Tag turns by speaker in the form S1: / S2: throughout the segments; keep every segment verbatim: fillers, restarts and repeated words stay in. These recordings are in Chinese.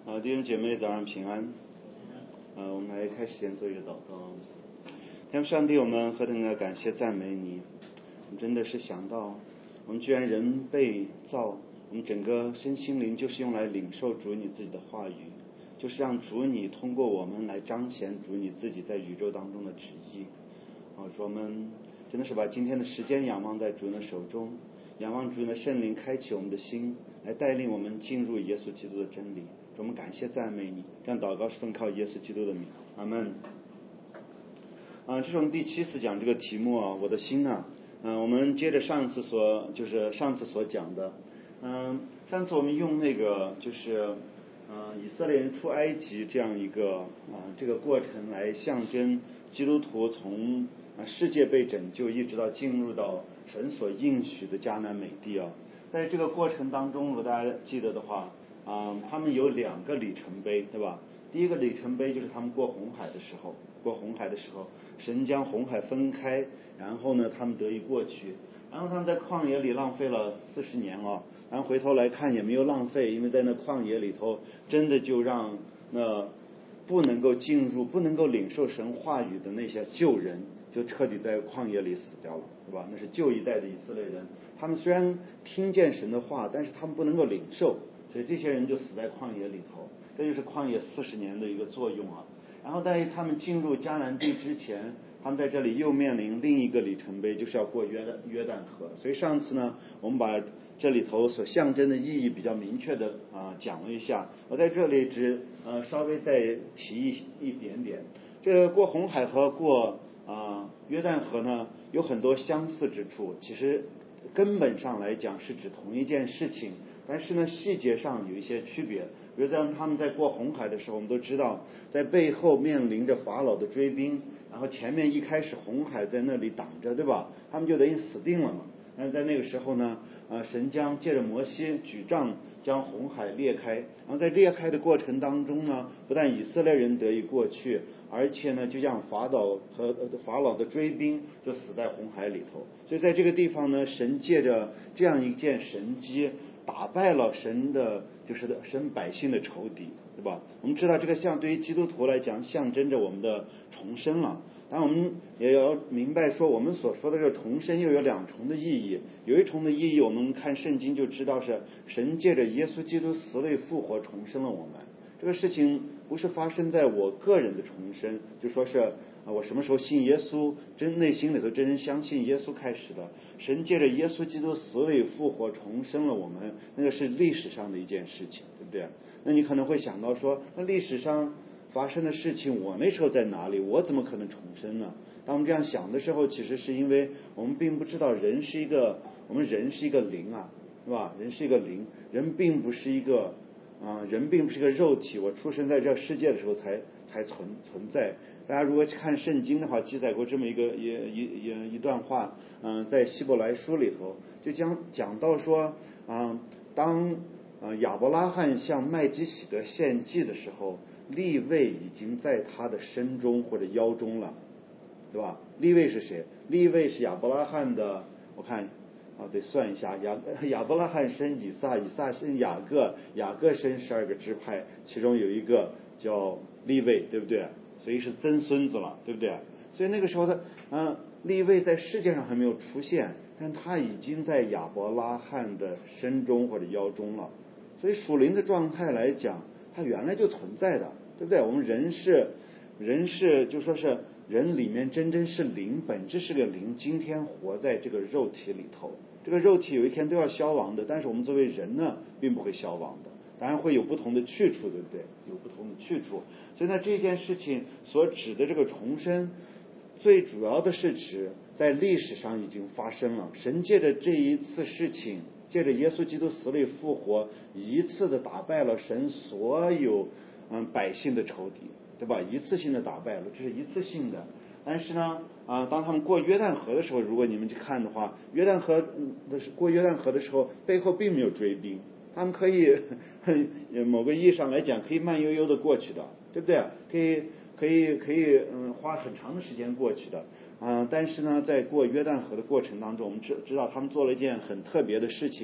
S1: 好，弟兄姐妹早上平安。呃，我们来开始先做一个祷告。天父上帝，我们何等的感谢赞美你！我们真的是想到，我们居然人被造，我们整个身心灵就是用来领受主你自己的话语，就是让主你通过我们来彰显主你自己在宇宙当中的旨意。好，说我们真的是把今天的时间仰望在主你的手中，仰望主你的圣灵开启我们的心，来带领我们进入耶稣基督的真理。我们感谢赞美你，这样祷告是奉靠耶稣基督的名，阿们。啊，这是我们第七次讲这个题目啊，我的心啊。嗯、呃，我们接着上次所就是上次所讲的，嗯、呃，上次我们用那个就是嗯、呃、以色列人出埃及这样一个啊、呃、这个过程来象征基督徒从啊世界被拯救，一直到进入到神所应许的迦南美地啊。在这个过程当中，如果大家记得的话。啊、嗯，他们有两个里程碑，对吧？第一个里程碑就是他们过红海的时候，过红海的时候，神将红海分开，然后呢，他们得以过去。然后他们在旷野里浪费了四十年啊，然后回头来看也没有浪费，因为在那旷野里头，真的就让那不能够进入、不能够领受神话语的那些旧人，就彻底在旷野里死掉了，对吧？那是旧一代的以色列人，他们虽然听见神的话，但是他们不能够领受。所以这些人就死在旷野里头，这就是旷野四十年的一个作用啊。然后在他们进入迦南地之前，他们在这里又面临另一个里程碑，就是要过约旦约旦河。所以上次呢，我们把这里头所象征的意义比较明确的啊讲了一下。我在这里只呃稍微再提一一点点。这个过红海和过啊约旦河呢，有很多相似之处，其实根本上来讲是指同一件事情。但是呢，细节上有一些区别。比如像他们在过红海的时候，我们都知道，在背后面临着法老的追兵，然后前面一开始红海在那里挡着，对吧？他们就等于死定了嘛。但是在那个时候呢，呃，神将借着摩西举杖将红海裂开，然后在裂开的过程当中呢，不但以色列人得以过去，而且呢，就让法老和法老的追兵就死在红海里头。所以在这个地方呢，神借着这样一件神迹，打败了神的，就是神百姓的仇敌，对吧？我们知道这个像对于基督徒来讲，象征着我们的重生了。但我们也要明白说，我们所说的这个重生又有两重的意义。有一重的意义，我们看圣经就知道是神借着耶稣基督死里复活重生了我们。这个事情不是发生在我个人的重生，就说是啊，我什么时候信耶稣，真内心里头真正相信耶稣开始的。神借着耶稣基督死里复活重生了我们，那个是历史上的一件事情，对不对？那你可能会想到说，那历史上发生的事情，我那时候在哪里？我怎么可能重生呢？当我们这样想的时候，其实是因为我们并不知道人是一个，我们人是一个灵啊，是吧？人是一个灵，人并不是一个啊、呃，人并不是一个肉体。我出生在这世界的时候才才存存在。大家如果看圣经的话，记载过这么一个一一一一段话，嗯、呃，在希伯来书里头就将讲到说啊、呃，当啊亚伯拉罕向麦基洗德献祭的时候，利未已经在他的身中或者腰中了，对吧？利未是谁？利未是亚伯拉罕的，我看啊，得算一下，亚亚伯拉罕生以撒，以撒生雅各，雅各生十二个支派，其中有一个叫利未，对不对？所以是曾孙子了，对不对？所以那个时候他，嗯，利未在世界上还没有出现，但他已经在亚伯拉罕的身中或者腰中了。所以属灵的状态来讲，它原来就存在的，对不对？我们人是人是就说是人里面真正是灵，本质是个灵，今天活在这个肉体里头，这个肉体有一天都要消亡的，但是我们作为人呢，并不会消亡的。当然会有不同的去处，对不对？有不同的去处。所以呢，这件事情所指的这个重生，最主要的是指在历史上已经发生了。神借着这一次事情，借着耶稣基督死里复活，一次的打败了神所有嗯百姓的仇敌，对吧？一次性的打败了，这是一次性的。但是呢，啊，当他们过约旦河的时候，如果你们去看的话，约旦河的过约旦河的时候，背后并没有追兵。他们可以某个意义上来讲，可以慢悠悠的过去的，对不对？可以可以可以嗯花很长的时间过去的啊、呃。但是呢，在过约旦河的过程当中，我们知知道他们做了一件很特别的事情，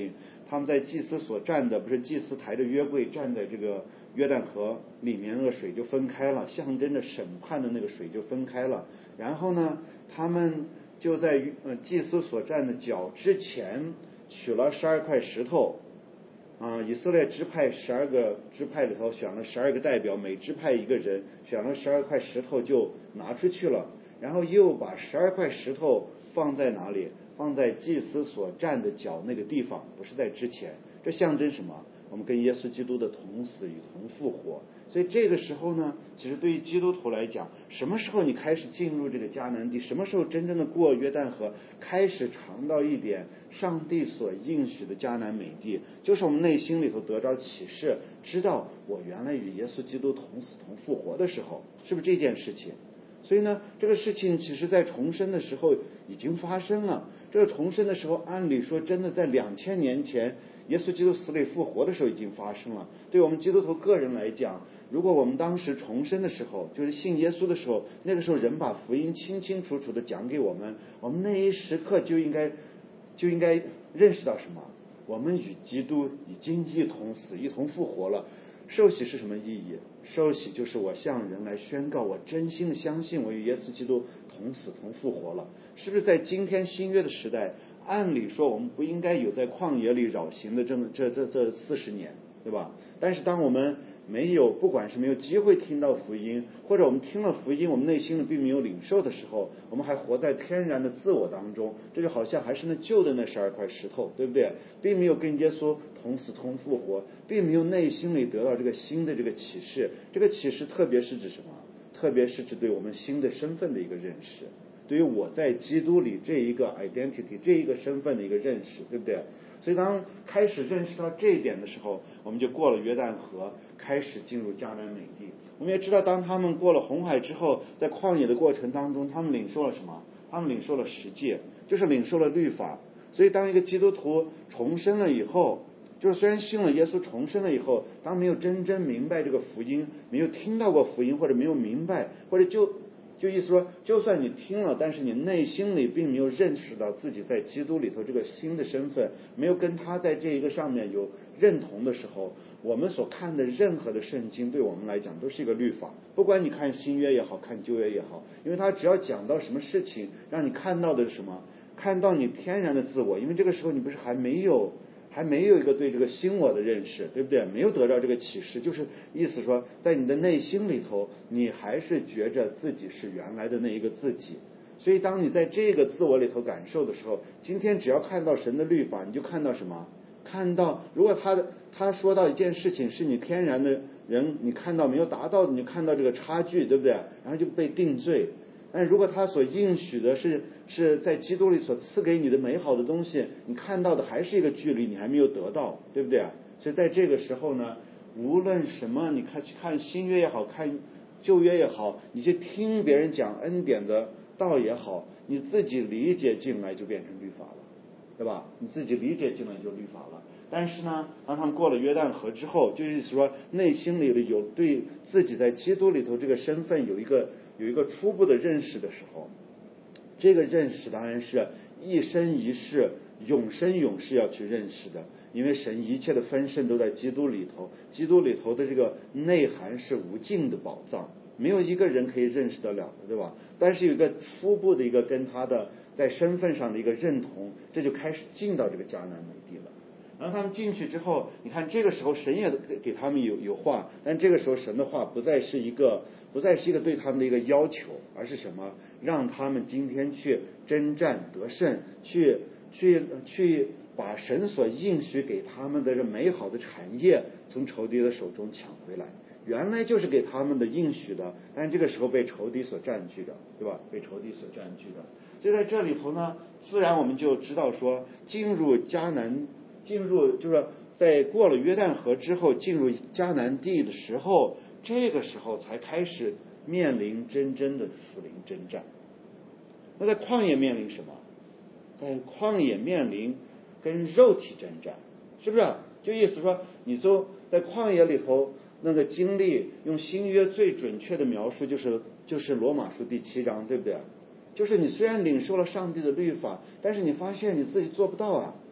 S1: 他们在祭司所站的，不是祭司抬着约柜站在这个约旦河里面，那个水就分开了，象征着审判的那个水就分开了。然后呢，他们就在呃祭司所站的脚之前取了十二块石头。啊，以色列支派十二个支派里头选了十二个代表，每支派一个人，选了十二块石头就拿出去了，然后又把十二块石头放在哪里？放在祭司所站的脚那个地方，不是在之前。这象征什么？我们跟耶稣基督的同死与同复活。所以这个时候呢，其实对于基督徒来讲，什么时候你开始进入这个迦南地，什么时候真正的过约旦河，开始尝到一点上帝所应许的迦南美地，就是我们内心里头得着启示，知道我原来与耶稣基督同死同复活的时候，是不是这件事情？所以呢，这个事情其实在重生的时候已经发生了。这个重生的时候，按理说真的在两千年前耶稣基督死里复活的时候已经发生了。对我们基督徒个人来讲，如果我们当时重生的时候，就是信耶稣的时候，那个时候人把福音清清楚楚的讲给我们，我们那一时刻就应该就应该认识到什么？我们与基督已经一同死，一同复活了。受洗是什么意义？受洗就是我向人来宣告，我真心的相信我与耶稣基督同死同复活了。是不是在今天新约的时代，按理说我们不应该有在旷野里绕行的这么这这这四十年，对吧？但是当我们没有，不管是没有机会听到福音，或者我们听了福音，我们内心里并没有领受的时候，我们还活在天然的自我当中，这就好像还是那旧的那十二块石头，对不对？并没有跟耶稣同死同复活，并没有内心里得到这个新的这个启示。这个启示特别是指什么？特别是指对我们新的身份的一个认识，对于我在基督里这一个 identity 这一个身份的一个认识，对不对？所以当开始认识到这一点的时候，我们就过了约旦河，开始进入迦南美地。我们也知道，当他们过了红海之后，在旷野的过程当中，他们领受了什么？他们领受了十诫，就是领受了律法。所以当一个基督徒重生了以后，就是虽然信了耶稣重生了以后，当没有真正明白这个福音，没有听到过福音，或者没有明白，或者就就意思说，就算你听了，但是你内心里并没有认识到自己在基督里头这个新的身份，没有跟他在这一个上面有认同的时候，我们所看的任何的圣经对我们来讲都是一个律法。不管你看新约也好，看旧约也好，因为他只要讲到什么事情，让你看到的是什么？看到你天然的自我，因为这个时候你不是还没有还没有一个对这个新我的认识，对不对？没有得到这个启示，就是意思说，在你的内心里头，你还是觉着自己是原来的那一个自己。所以当你在这个自我里头感受的时候，今天只要看到神的律法，你就看到什么？看到如果他他说到一件事情是你天然的人，你看到没有达到的，你就看到这个差距，对不对？然后就被定罪。但如果他所应许的是是在基督里所赐给你的美好的东西，你看到的还是一个距离，你还没有得到，对不对？所以在这个时候呢，无论什么，你看看新约也好，看旧约也好，你去听别人讲恩典的道也好，你自己理解进来就变成律法了，对吧？你自己理解进来就律法了。但是呢，当他们过了约旦河之后，就是说内心里有对自己在基督里头这个身份有一个有一个初步的认识的时候，这个认识当然是一生一世永生永世要去认识的，因为神一切的丰盛都在基督里头，基督里头的这个内涵是无尽的宝藏，没有一个人可以认识得了的，对吧？但是有一个初步的一个跟他的在身份上的一个认同，这就开始进到这个迦南美地了。然后他们进去之后，你看这个时候神也给他们有有话，但这个时候神的话不再是一个不再是一个对他们的一个要求，而是什么？让他们今天去征战得胜，去去去把神所应许给他们的这美好的产业从仇敌的手中抢回来。原来就是给他们的应许的，但是这个时候被仇敌所占据的，对吧？被仇敌所占据的。所以在这里头呢，自然我们就知道说，进入迦南。进入就是在过了约旦河之后进入迦南地的时候，这个时候才开始面临真正的属灵征战。那在旷野面临什么？在旷野面临跟肉体征战，是不是？就意思说，你就在旷野里头那个经历，用新约最准确的描述就是就是罗马书第七章，对不对？就是你虽然领受了上帝的律法，但是你发现你自己做不到啊。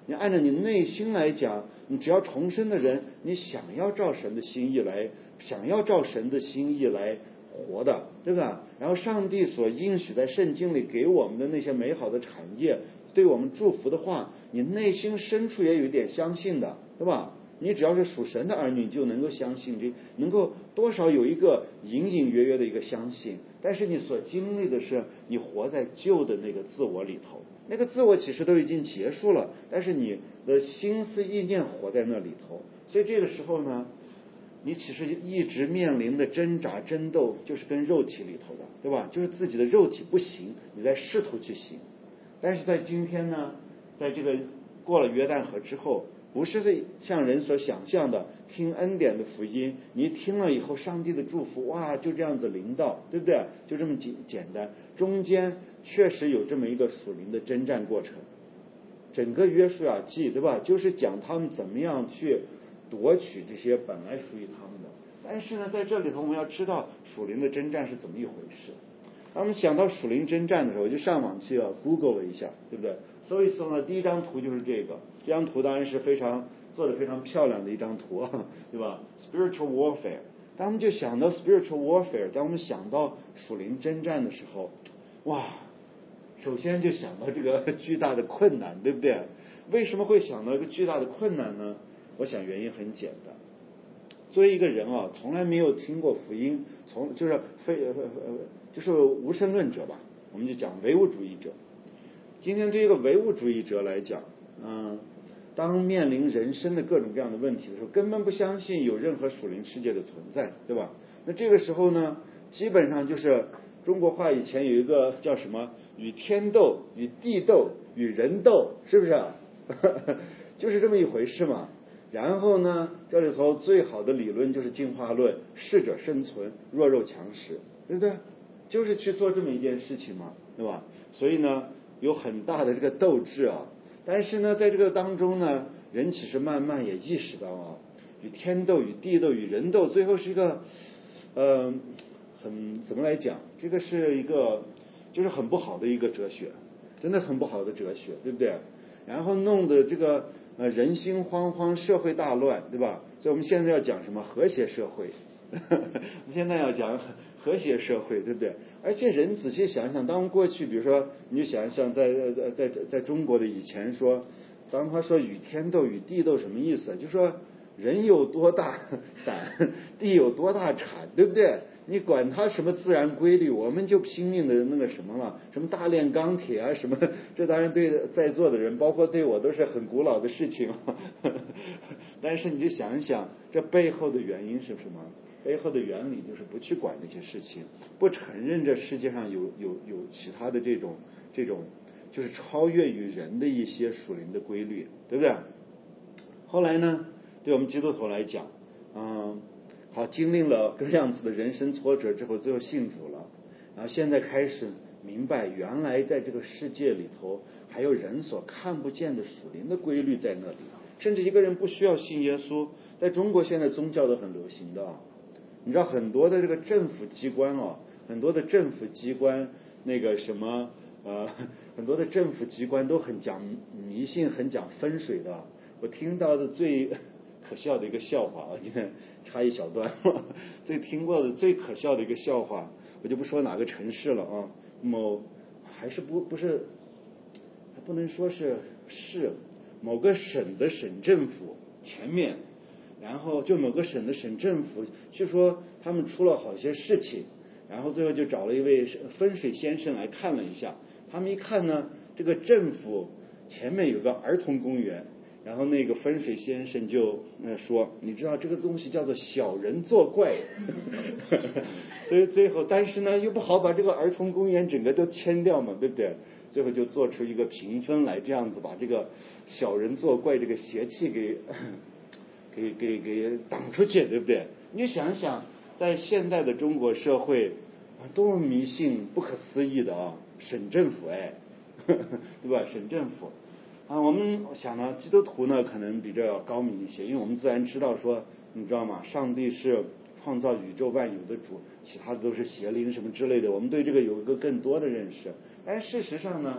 S1: 你按照你内心来讲，你只要重生的人，你想要照神的心意来，想要照神的心意来活的，对吧？然后上帝所应许在圣经里给我们的那些美好的产业，对我们祝福的话，你内心深处也有一点相信的，对吧？你只要是属神的儿女，就能够相信，这能够多少有一个隐隐约约的一个相信。但是你所经历的是，你活在旧的那个自我里头，那个自我其实都已经结束了，但是你的心思意念活在那里头。所以这个时候呢，你其实一直面临的挣扎争斗，就是跟肉体里头的，对吧？就是自己的肉体不行，你在试图去行。但是在今天呢，在这个过了约旦河之后，不是像人所想象的听恩典的福音，你听了以后上帝的祝福，哇，就这样子临到，对不对？就这么简简单。中间确实有这么一个属灵的征战过程。整个约书亚记，对吧？就是讲他们怎么样去夺取这些本来属于他们的。但是呢，在这里头我们要知道属灵的征战是怎么一回事。他们想到属灵征战的时候，就上网去 Google 了一下，对不对？搜一搜呢，第一张图就是这个。这张图当然是非常做的非常漂亮的一张图，对吧 ？Spiritual warfare。当我们就想到 spiritual warfare， 当我们想到属灵征战的时候，哇，首先就想到这个巨大的困难，对不对？为什么会想到一个巨大的困难呢？我想原因很简单。作为一个人啊，从来没有听过福音，从就是非呃呃就是无神论者吧，我们就讲唯物主义者。今天对一个唯物主义者来讲，嗯，当面临人生的各种各样的问题的时候，根本不相信有任何属灵世界的存在，对吧？那这个时候呢，基本上就是中国话以前有一个叫什么与天斗、与地斗、与人斗，是不是？就是这么一回事嘛。然后呢，这里头最好的理论就是进化论，适者生存，弱肉强食，对不对？就是去做这么一件事情嘛，对吧？所以呢，有很大的这个斗志啊。但是呢，在这个当中呢，人其实慢慢也意识到啊，与天斗、与地斗、与人斗，最后是一个，呃，很怎么来讲？这个是一个，就是很不好的一个哲学，真的很不好的哲学，对不对？然后弄得这个呃人心惶惶，社会大乱，对吧？所以我们现在要讲什么和谐社会？我们现在要讲和谐社会，对不对？而且人仔细想想，当过去，比如说，你就想想在在在在中国的以前说，当他说与天斗、与地斗，什么意思？就说人有多大胆，地有多大产，对不对？你管它什么自然规律，我们就拼命的那个什么了，什么大炼钢铁啊，什么，这当然对在座的人，包括对我都是很古老的事情。但是你就想一想，这背后的原因是什么？背后的原理就是不去管那些事情，不承认这世界上有有有其他的这种这种，就是超越于人的一些属灵的规律，对不对？后来呢，对我们基督徒来讲，嗯。好，经历了各样子的人生挫折之后，最后信主了，然后现在开始明白，原来在这个世界里头还有人所看不见的属灵的规律在那里。甚至一个人不需要信耶稣，在中国现在宗教都很流行的，你知道很多的这个政府机关哦，很多的政府机关那个什么呃，很多的政府机关都很讲迷信，很讲风水的。我听到的最可笑的一个笑话啊，今天插一小段，最听过的最可笑的一个笑话，我就不说哪个城市了啊，某还是不不是，还不能说是市，某个省的省政府前面，然后就某个省的省政府，据说他们出了好些事情，然后最后就找了一位风水先生来看了一下，他们一看呢，这个政府前面有个儿童公园。然后那个风水先生就呃说，你知道这个东西叫做小人作怪，所以最后，但是呢又不好把这个儿童公园整个都迁掉嘛，对不对？最后就做出一个评分来，这样子把这个小人作怪这个邪气给给给给挡出去，对不对？你就想想，在现代的中国社会，多么迷信不可思议的啊！省政府哎，对吧？省政府。啊，我们想呢，基督徒呢可能比这要高明一些，因为我们自然知道说，你知道吗？上帝是创造宇宙万有的主，其他的都是邪灵什么之类的，我们对这个有一个更多的认识。但事实上呢，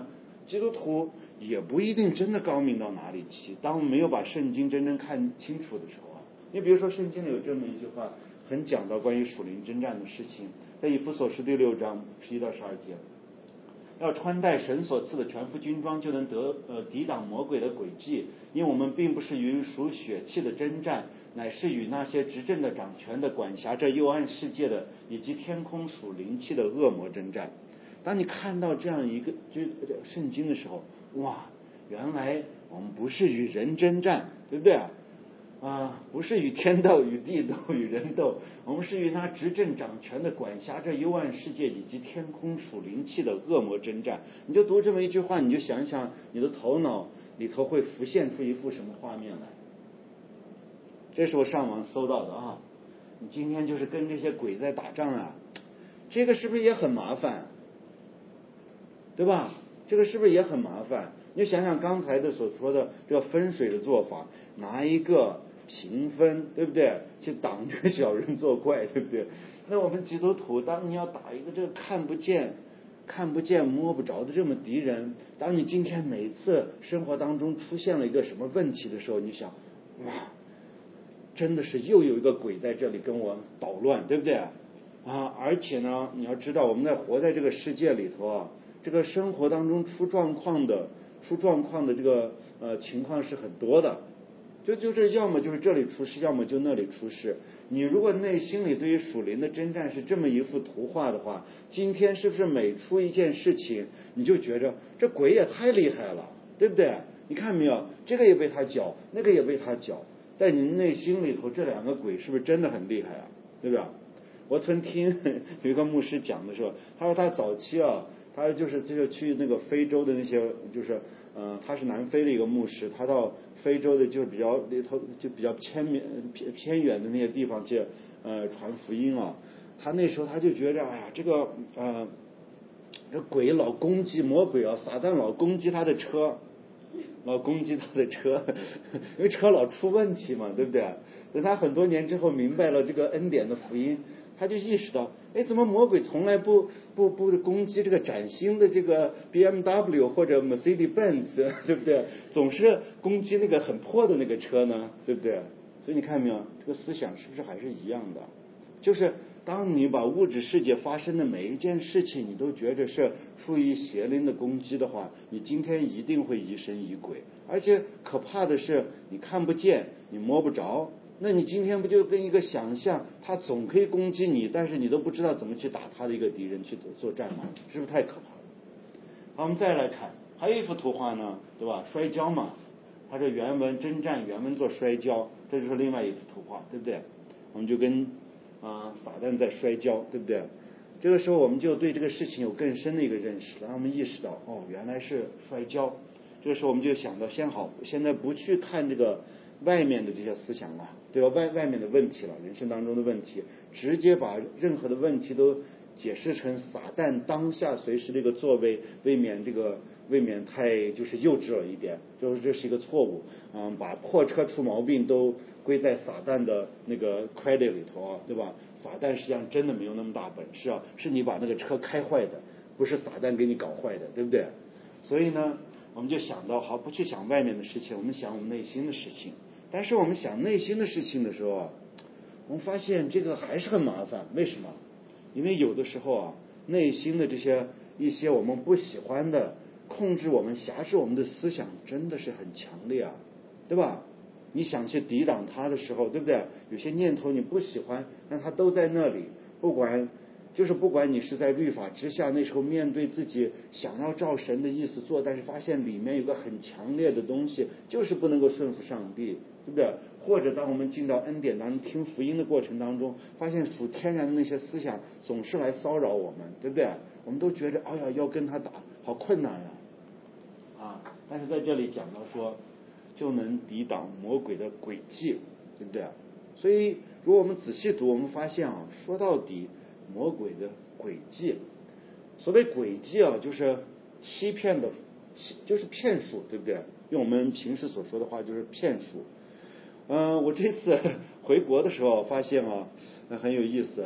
S1: 基督徒也不一定真的高明到哪里去。当我们没有把圣经真正看清楚的时候啊，你比如说圣经里有这么一句话，很讲到关于属灵征战的事情，在以弗所书第六章十一到十二节，要穿戴神所赐的全副军装，就能得呃抵挡魔鬼的诡计，因为我们并不是与属血气的征战，乃是与那些执政的、掌权的、管辖这幽暗世界的，以及天空属灵气的恶魔征战。当你看到这样一个就圣经的时候，哇，原来我们不是与人征战，对不对啊？啊，不是与天斗、与地斗、与人斗，我们是与那执政掌权的、管辖这幽暗世界以及天空属灵气的恶魔征战。你就读这么一句话，你就想想，你的头脑里头会浮现出一幅什么画面来？这是我上网搜到的啊！你今天就是跟这些鬼在打仗啊，这个是不是也很麻烦？对吧？这个是不是也很麻烦？你就想想刚才的所说的这个分水的做法，拿一个评分，对不对？去挡这个小人作怪，对不对？那我们基督徒，当你要打一个这个看不见、看不见、摸不着的这么敌人，当你今天每次生活当中出现了一个什么问题的时候，你想，哇，真的是又有一个鬼在这里跟我捣乱，对不对？啊，而且呢，你要知道我们在活在这个世界里头啊，这个生活当中出状况的、出状况的这个呃情况是很多的，就就这要么就是这里出事，要么就那里出事。你如果内心里对于属灵的征战是这么一幅图画的话，今天是不是每出一件事情，你就觉着这鬼也太厉害了，对不对？你看没有，这个也被他搅，那个也被他搅，在你内心里头，这两个鬼是不是真的很厉害啊？对吧？我曾听有一个牧师讲的时候，他说他早期啊，他就是就是去那个非洲的那些，就是呃，他是南非的一个牧师，他到非洲的就是比较里头就比较偏远偏偏远的那些地方去呃传福音啊。他那时候他就觉着，哎呀，这个呃，这鬼老攻击魔鬼啊，撒旦老攻击他的车。老攻击他的车，因为车老出问题嘛，对不对？等他很多年之后明白了这个恩典的福音，他就意识到，哎，怎么魔鬼从来不不不攻击这个崭新的这个 B M W 或者 Mercedes-Benz， 对不对？总是攻击那个很破的那个车呢，对不对？所以你看没有，这个思想是不是还是一样的？就是当你把物质世界发生的每一件事情你都觉得是出于邪灵的攻击的话，你今天一定会疑神疑鬼。而且可怕的是你看不见，你摸不着，那你今天不就跟一个想象他总可以攻击你，但是你都不知道怎么去打他的一个敌人去作战吗？是不是太可怕了？好，我们再来看还有一幅图画呢，对吧？摔跤嘛，它这原文征战原文做摔跤，这就是另外一幅图画，对不对？我们就跟啊，撒旦在摔跤，对不对？这个时候我们就对这个事情有更深的一个认识，让我们意识到，哦，原来是摔跤。这个时候我们就想到，先好，现在不去看这个外面的这些思想了，对吧？外外面的问题了，人生当中的问题，直接把任何的问题都解释成撒旦当下随时的一个作为，未免这个未免太就是幼稚了一点，就是这是一个错误。嗯，把破车出毛病都归在撒旦的那个 credit 里头啊，对吧？撒旦实际上真的没有那么大本事啊，是你把那个车开坏的，不是撒旦给你搞坏的，对不对？所以呢，我们就想到，好，不去想外面的事情，我们想我们内心的事情。但是我们想内心的事情的时候啊，我们发现这个还是很麻烦。为什么？因为有的时候啊，内心的这些一些我们不喜欢的，控制我们、辖制我们的思想，真的是很强烈啊，对吧？你想去抵挡它的时候，对不对？有些念头你不喜欢，但它都在那里，不管就是不管你是在律法之下，那时候面对自己想要照神的意思做，但是发现里面有个很强烈的东西，就是不能够顺服上帝，对不对？或者当我们进到恩典当中听福音的过程当中，发现属天然的那些思想总是来骚扰我们，对不对？我们都觉得哎呀要跟他打好困难呀，啊！但是在这里讲到说，就能抵挡魔鬼的诡计，对不对？所以如果我们仔细读，我们发现啊，说到底魔鬼的诡计，所谓诡计啊，就是欺骗的，就是骗术，对不对？用我们平时所说的话，就是骗术。嗯、呃，我这次回国的时候发现啊，很有意思。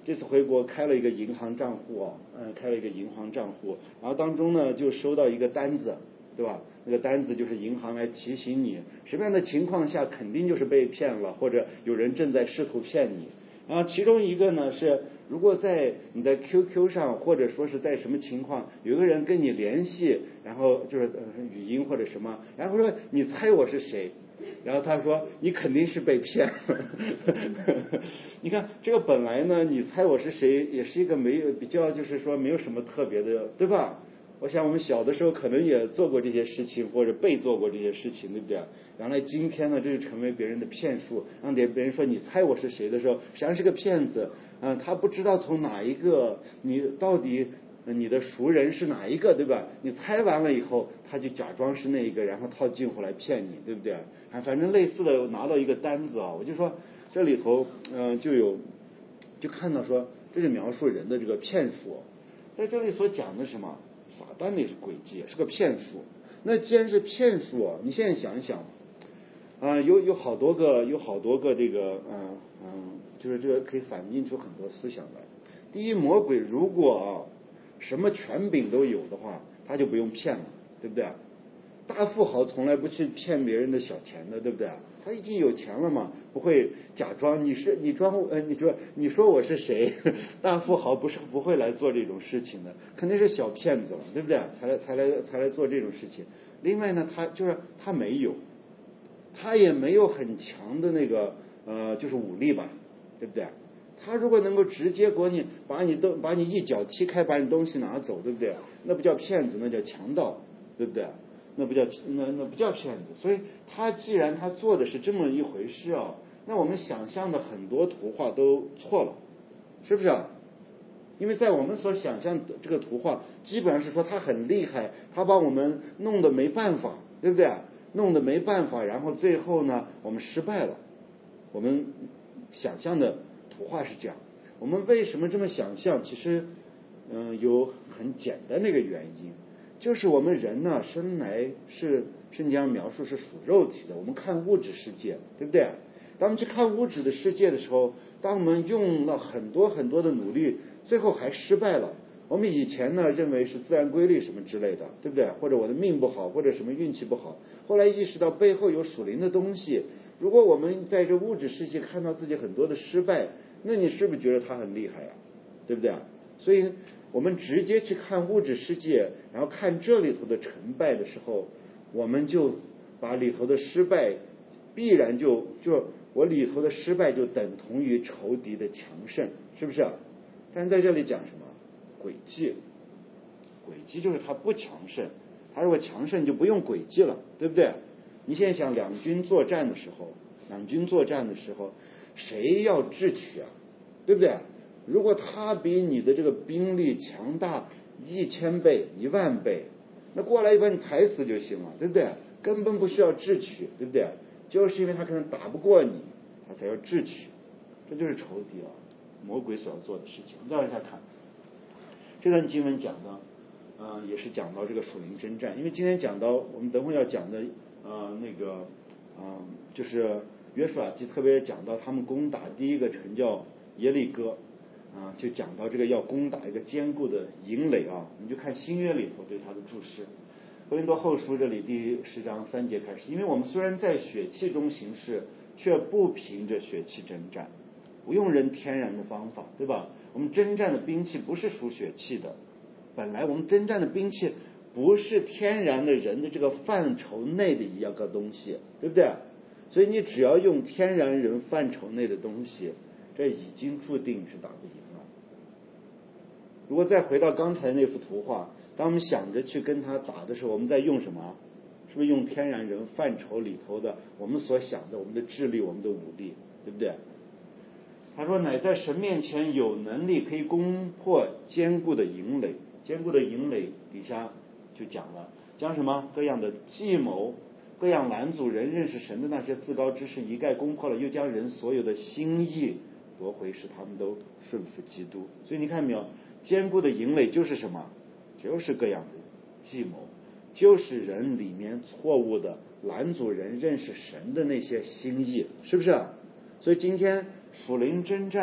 S1: 这次回国开了一个银行账户啊，嗯，开了一个银行账户，然后当中呢就收到一个单子，对吧？那个单子就是银行来提醒你什么样的情况下肯定就是被骗了，或者有人正在试图骗你。然后其中一个呢是，如果在你在 Q Q 上或者说是在什么情况，有个人跟你联系，然后就是语音或者什么，然后说你猜我是谁，然后他说你肯定是被骗你看这个本来呢，你猜我是谁也是一个没有比较就是说没有什么特别的，对吧？我想我们小的时候可能也做过这些事情，或者被做过这些事情，对不对？原来今天呢，这就成为别人的骗术，让别人说你猜我是谁的时候，实际上是个骗子。嗯，他不知道从哪一个，你到底你的熟人是哪一个，对吧？你猜完了以后，他就假装是那一个，然后套近乎来骗你，对不对？啊，反正类似的拿到一个单子啊，我就说这里头嗯、呃、就有就看到说这是描述人的这个骗术，在这里所讲的什么？撒旦那是诡计，是个骗术。那既然是骗术啊，你现在想一想，啊、呃，有有好多个，有好多个这个，嗯、呃、嗯，就是这个可以反映出很多思想来。第一，魔鬼如果啊什么权柄都有的话，他就不用骗了，对不对？大富豪从来不去骗别人的小钱的，对不对？他已经有钱了嘛，不会假装你是你装呃你说你说我是谁？大富豪不是不会来做这种事情的，肯定是小骗子了，对不对？才来才来才来做这种事情。另外呢，他就是他没有，他也没有很强的那个呃就是武力吧，对不对？他如果能够直接过你把你都把你一脚踢开，把你东西拿走，对不对？那不叫骗子，那叫强盗，对不对？那不叫那那不叫骗子。所以他既然他做的是这么一回事啊，那我们想象的很多图画都错了，是不是啊？因为在我们所想象的这个图画，基本上是说他很厉害，他把我们弄得没办法，对不对？弄得没办法，然后最后呢，我们失败了。我们想象的图画是这样。我们为什么这么想象？其实，嗯、呃，有很简单的一个原因，就是我们人呢，生来是圣经上描述是属肉体的。我们看物质世界，对不对？当我们去看物质的世界的时候，当我们用了很多很多的努力，最后还失败了。我们以前呢认为是自然规律什么之类的，对不对？或者我的命不好，或者什么运气不好。后来意识到背后有属灵的东西。如果我们在这物质世界看到自己很多的失败，那你是不是觉得他很厉害呀？对不对？所以我们直接去看物质世界，然后看这里头的成败的时候，我们就把里头的失败必然就就我里头的失败就等同于仇敌的强盛，是不是？但是在这里讲什么？诡计。诡计就是他不强盛，他如果强盛就不用诡计了，对不对？你现在想两军作战的时候，两军作战的时候，谁要智取啊？对不对？如果他比你的这个兵力强大一千倍、一万倍，那过来一把你踩死就行了，对不对？根本不需要智取，对不对？就是因为他可能打不过你，他才要智取，这就是仇敌啊，魔鬼所要做的事情。我们再往下看，这段经文讲的，呃，也是讲到这个属灵征战。因为今天讲到我们等会要讲的，呃，那个，啊、呃，就是约书亚记特别讲到他们攻打第一个城叫耶利哥，啊、呃，就讲到这个要攻打一个坚固的营垒啊。你就看新约里头对他的注释，哥林多后书这里第十章三节开始，因为我们虽然在血气中行事，却不凭着血气征战，不用人天然的方法，对吧？我们征战的兵器不是属血气的，本来我们征战的兵器不是天然的人的这个范畴内的一样个东西，对不对？所以你只要用天然人范畴内的东西，这已经注定是打不赢了。如果再回到刚才那幅图画，当我们想着去跟他打的时候，我们在用什么？是不是用天然人范畴里头的我们所想的我们的智力、我们的武力，对不对？他说乃在神面前有能力可以攻破坚固的营垒。坚固的营垒底下就讲了，讲什么？各样的计谋，各样拦阻人认识神的那些自高之事一概攻破了，又将人所有的心意夺回，使他们都顺服基督。所以你看没有，坚固的营垒就是什么？就是各样的计谋，就是人里面错误的拦阻人认识神的那些心意，是不是？所以今天属灵征战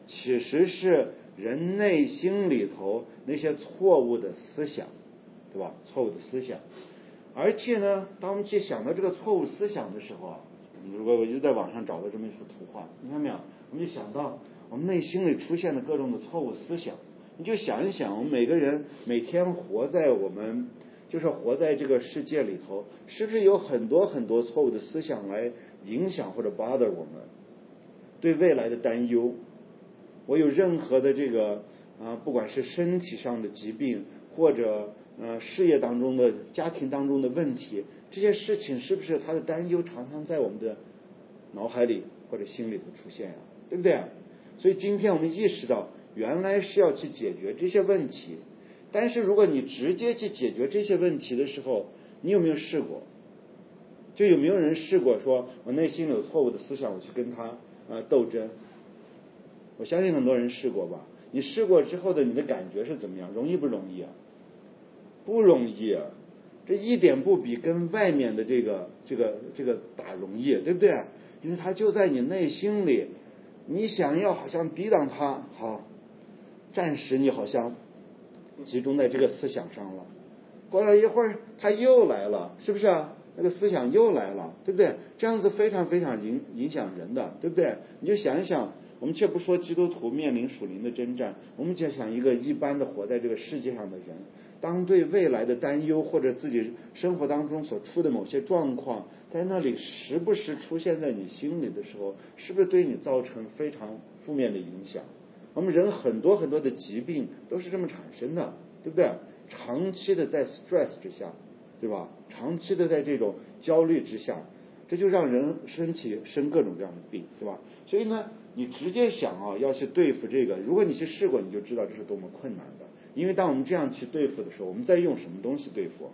S1: 其实是人内心里头那些错误的思想，对吧？错误的思想。而且呢，当我们去想到这个错误思想的时候啊，如果我就在网上找到这么一幅图画，你看没有？我们就想到我们内心里出现的各种的错误思想。你就想一想，我们每个人每天活在我们就是活在这个世界里头，是不是有很多很多错误的思想来影响或者 bother 我们？对未来的担忧，我有任何的这个啊，不管是身体上的疾病，或者呃事业当中的、家庭当中的问题，这些事情是不是他的担忧常常在我们的脑海里或者心里头出现呀、啊？对不对啊？所以今天我们意识到，原来是要去解决这些问题。但是如果你直接去解决这些问题的时候，你有没有试过？就有没有人试过说，我内心有错误的思想，我去跟他呃斗争？我相信很多人试过吧。你试过之后的你的感觉是怎么样？容易不容易啊？不容易啊！这一点不比跟外面的这个这个这个打容易，对不对？因为它就在你内心里，你想要好像抵挡它，好，暂时你好像集中在这个思想上了，过了一会儿它又来了，是不是啊？那个思想又来了，对不对？这样子非常非常影影响人的，对不对？你就想一想，我们却不说基督徒面临属灵的征战，我们就想一个一般的活在这个世界上的人，当对未来的担忧或者自己生活当中所出的某些状况，在那里时不时出现在你心里的时候，是不是对你造成非常负面的影响？我们人很多很多的疾病都是这么产生的，对不对？长期的在 stress 之下，对吧？长期的在这种焦虑之下，这就让人身体生各种各样的病，对吧？所以呢，你直接想啊，要去对付这个，如果你去试过，你就知道这是多么困难的。因为当我们这样去对付的时候，我们在用什么东西对付？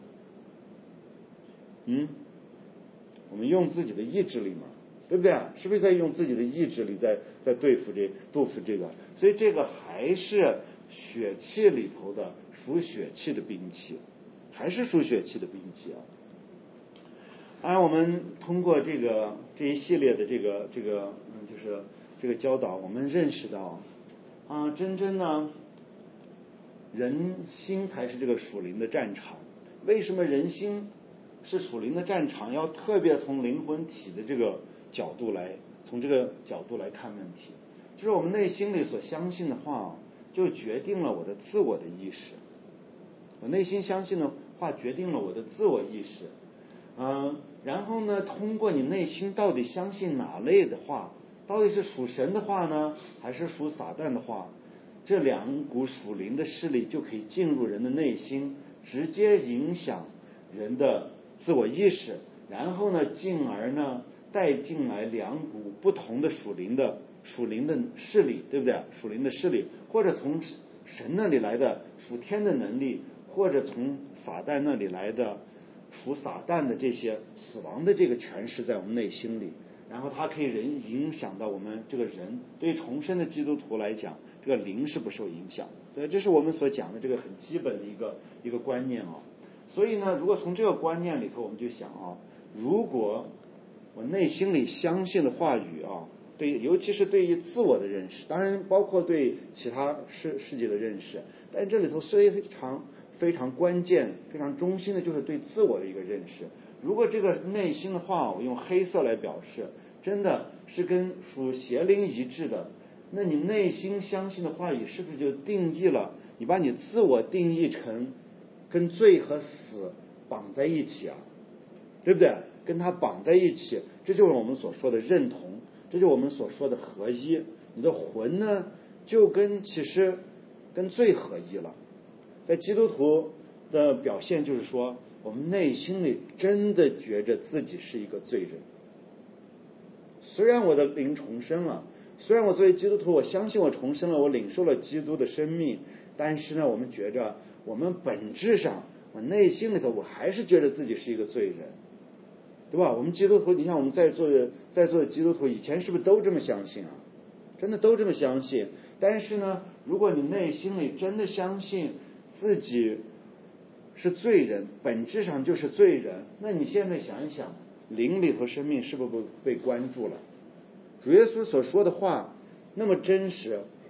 S1: 嗯，我们用自己的意志力嘛，对不对？是不是在用自己的意志力在在对付这对付这个？所以这个还是血气里头的属血气的兵器，还是属血气的兵器啊。当然，我们通过这个这一系列的这个这个嗯，就是这个教导，我们认识到啊，真正呢，人心才是这个属灵的战场。为什么人心是属灵的战场？要特别从灵魂体的这个角度来，从这个角度来看问题，就是我们内心里所相信的话，就决定了我的自我的意识。我内心相信的话，决定了我的自我意识。嗯，然后呢，通过你内心到底相信哪类的话，到底是属神的话呢，还是属撒旦的话？这两股属灵的势力就可以进入人的内心，直接影响人的自我意识，然后呢，进而呢带进来两股不同的属灵的属灵的势力，对不对？属灵的势力，或者从神那里来的属天的能力，或者从撒旦那里来的属撒旦的这些死亡的这个权势在我们内心里，然后它可以人影响到我们这个人。对于重生的基督徒来讲，这个灵是不受影响。对，这是我们所讲的这个很基本的一个一个观念啊。所以呢，如果从这个观念里头，我们就想啊，如果我内心里相信的话语啊，对，尤其是对于自我的认识，当然包括对其他世世界的认识，但这里头非常非常关键、非常中心的就是对自我的一个认识。如果这个内心的话，我用黑色来表示，真的是跟属邪灵一致的，那你内心相信的话语是不是就定义了？你把你自我定义成跟罪和死绑在一起啊，对不对？跟它绑在一起，这就是我们所说的认同，这就是我们所说的合一。你的魂呢，就跟其实跟罪合一了。在基督徒的表现就是说，我们内心里真的觉着自己是一个罪人。虽然我的灵重生了，虽然我作为基督徒，我相信我重生了，我领受了基督的生命，但是呢，我们觉着我们本质上，我内心里头我还是觉得自己是一个罪人，对吧？我们基督徒，你像我们在座的在座的基督徒，以前是不是都这么相信啊？真的都这么相信。但是呢，如果你内心里真的相信自己是罪人，本质上就是罪人，那你现在想一想，灵里头生命是不是被关注了？主耶稣所说的话那么真实，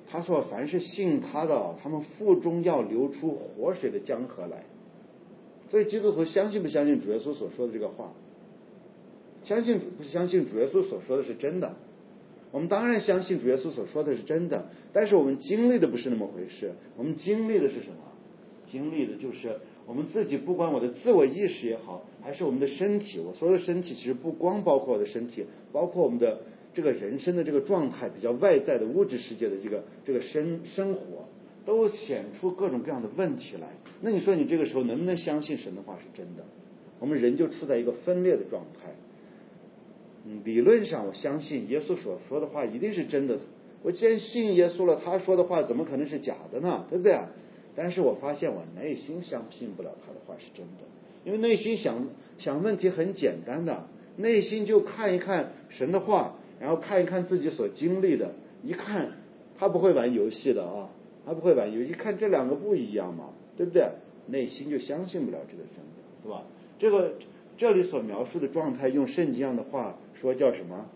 S1: 他说凡是信他的，他们腹中要流出活水的江河来。所以基督徒相信不相信主耶稣所说的这个话？相信不相信主耶稣所说的是真的？我们当然相信主耶稣所说的是真的，但是我们经历的不是那么回事。我们经历的是什么？经历的就是我们自己，不管我的自我意识也好，还是我们的身体。我说的身体其实不光包括我的身体，包括我们的这个人生的这个状态，比较外在的物质世界的这个这个生生活，都显出各种各样的问题来。那你说你这个时候能不能相信神的话是真的？我们人就处在一个分裂的状态。嗯，理论上我相信耶稣所说的话一定是真的。我既然信耶稣了，他说的话怎么可能是假的呢？对不对？但是我发现我内心相信不了他的话是真的，因为内心想想问题很简单的，内心就看一看神的话，然后看一看自己所经历的，一看他不会玩游戏的啊，他不会玩游戏，一看这两个不一样嘛，对不对？内心就相信不了这个神的，对吧？这个这里所描述的状态，用圣经上的话说叫什么？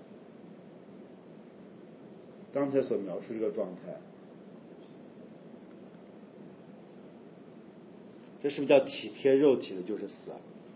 S1: 刚才所描述这个状态，这是不是叫体贴肉体的就是死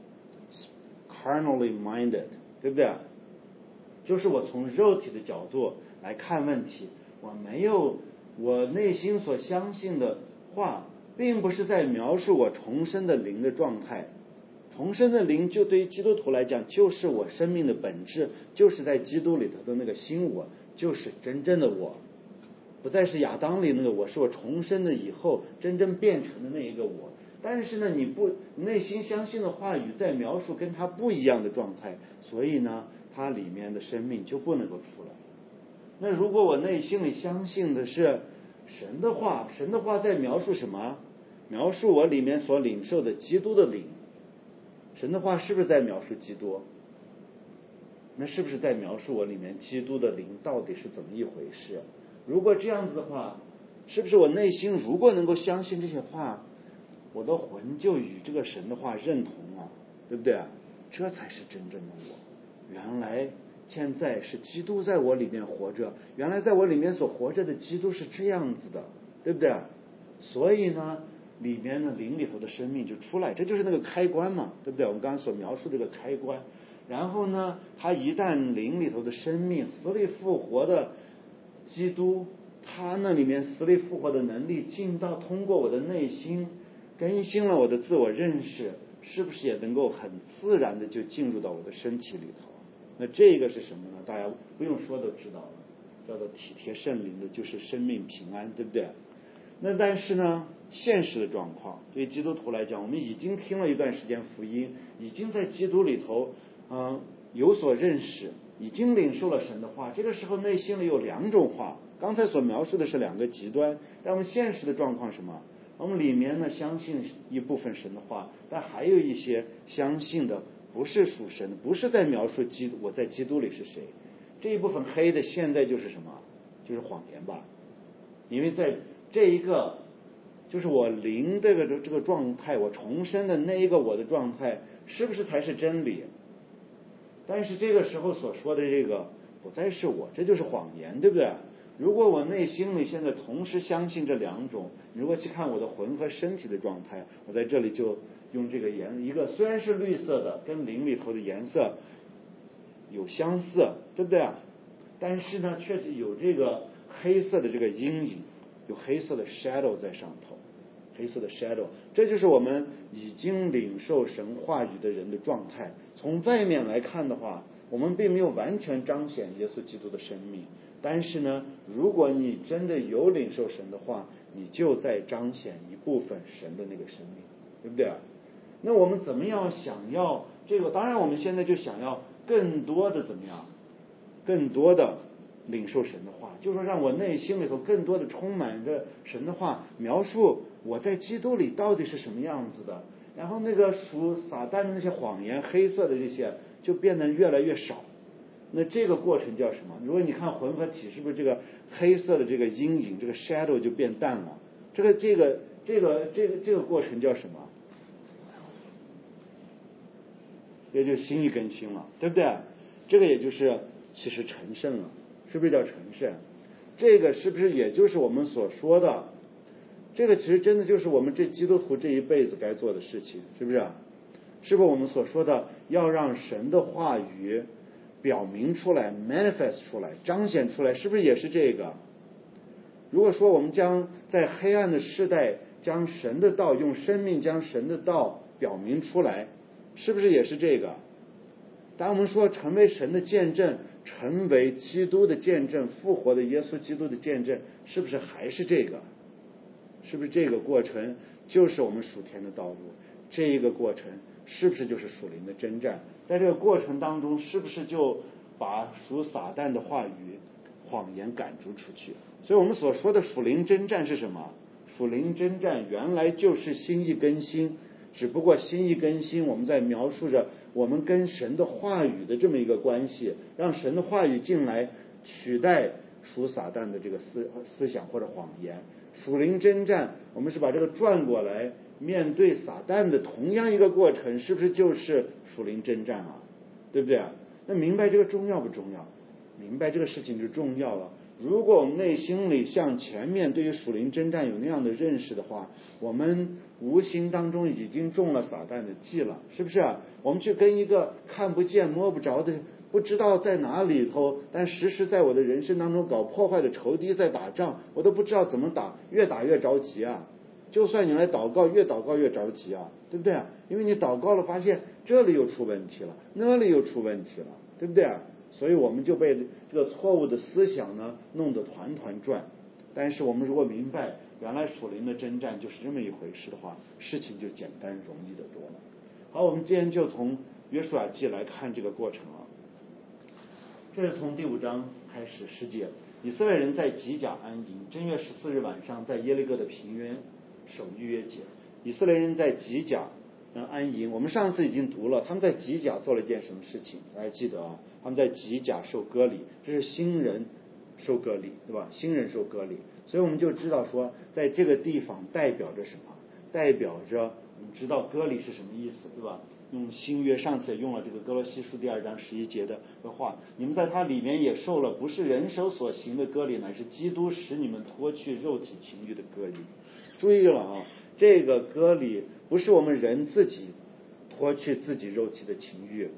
S1: ？Carnally minded， 对不对？就是我从肉体的角度来看问题，我没有我内心所相信的话，并不是在描述我重生的灵的状态。重生的灵就对于基督徒来讲，就是我生命的本质，就是在基督里头的那个新我，就是真正的我，不再是亚当里那个我，是我重生的以后真正变成的那一个我。但是呢，你不内心相信的话语在描述跟他不一样的状态，所以呢，它里面的生命就不能够出来。那如果我内心里相信的是神的话，神的话在描述什么？描述我里面所领受的基督的灵。神的话是不是在描述基督？那是不是在描述我里面基督的灵到底是怎么一回事？如果这样子的话，是不是我内心如果能够相信这些话，我的魂就与这个神的话认同了，对不对？这才是真正的我。原来现在是基督在我里面活着，原来在我里面所活着的基督是这样子的，对不对？所以呢，里面的灵里头的生命就出来，这就是那个开关嘛，对不对？我们刚刚所描述这个开关。然后呢，他一旦灵里头的生命死里复活的基督，他那里面死里复活的能力进到通过我的内心更新了我的自我认识，是不是也能够很自然的就进入到我的身体里头？那这个是什么呢？大家不用说都知道了，叫做体贴圣灵的就是生命平安，对不对？那但是呢，现实的状况对于基督徒来讲，我们已经听了一段时间福音，已经在基督里头嗯有所认识，已经领受了神的话，这个时候内心里有两种话，刚才所描述的是两个极端，但我们现实的状况是什么？我们里面呢相信一部分神的话，但还有一些相信的不是属神的，不是在描述基督我在基督里是谁。这一部分黑的现在就是什么？就是谎言吧。因为在这一个就是我灵这个这个状态，我重生的那一个我的状态，是不是才是真理？但是这个时候所说的这个不再是我，这就是谎言，对不对？如果我内心里现在同时相信这两种，如果去看我的魂和身体的状态，我在这里就用这个颜，一个虽然是绿色的，跟灵里头的颜色有相似，对不对？但是呢，确实有这个黑色的这个阴影，有黑色的 shadow 在上头，黑色的 shadow， 这就是我们已经领受神话语的人的状态。从外面来看的话，我们并没有完全彰显耶稣基督的生命，但是呢，如果你真的有领受神的话，你就在彰显一部分神的那个生命，对不对？那我们怎么样想要这个？当然我们现在就想要更多的怎么样，更多的领受神的话，就是说让我内心里头更多的充满着神的话，描述我在基督里到底是什么样子的，然后那个属撒旦的那些谎言，黑色的这些就变得越来越少。那这个过程叫什么？如果你看魂和体，是不是这个黑色的这个阴影，这个 shadow 就变淡了？这个这个这个这个这个过程叫什么？这就心意更新了，对不对？这个也就是其实成圣了，是不是叫成圣？ 这个是不是也就是我们所说的，这个其实真的就是我们这基督徒这一辈子该做的事情，是不是？是不是我们所说的要让神的话语表明出来 manifest 出来彰显出来，是不是也是这个？如果说我们将在黑暗的世代将神的道用生命将神的道表明出来，是不是也是这个？当我们说成为神的见证，成为基督的见证，复活的耶稣基督的见证，是不是还是这个？是不是这个过程就是我们属天的道路？这一个过程是不是就是属灵的征战？在这个过程当中，是不是就把属撒旦的话语谎言赶逐出去？所以我们所说的属灵征战是什么？属灵征战原来就是心意更新，只不过心意更新我们在描述着我们跟神的话语的这么一个关系，让神的话语进来取代属撒旦的这个思思想或者谎言。属灵征战我们是把这个转过来，面对撒旦的同样一个过程，是不是就是属灵征战啊？对不对啊？那明白这个重要不重要？明白这个事情就重要了。如果我们内心里像前面对于属灵征战有那样的认识的话，我们无形当中已经中了撒旦的计了，是不是啊？我们去跟一个看不见摸不着的，不知道在哪里头，但时时在我的人生当中搞破坏的仇敌在打仗，我都不知道怎么打，越打越着急啊！就算你来祷告，越祷告越着急啊，对不对啊？因为你祷告了，发现这里又出问题了，那里又出问题了，对不对啊？所以我们就被这个错误的思想呢弄得团团转。但是我们如果明白原来属灵的征战就是这么一回事的话，事情就简单容易得多了。好，我们今天就从约书亚记来看这个过程啊。这是从第五章开始十节，以色列人在吉甲安营，正月十四日晚上在耶利哥的平原守逾越节。以色列人在吉甲安营，我们上次已经读了，他们在吉甲做了一件什么事情？大家记得啊？他们在吉甲受割礼，这是新人受割礼，对吧？新人受割礼，所以我们就知道说，在这个地方代表着什么？代表着我们知道割礼是什么意思，对吧？用新约上次也用了这个哥罗西书第二章十一节的话，你们在它里面也受了不是人手所行的割礼，乃是基督使你们脱去肉体情欲的割礼。注意了啊，这个割礼不是我们人自己脱去自己肉体的情欲。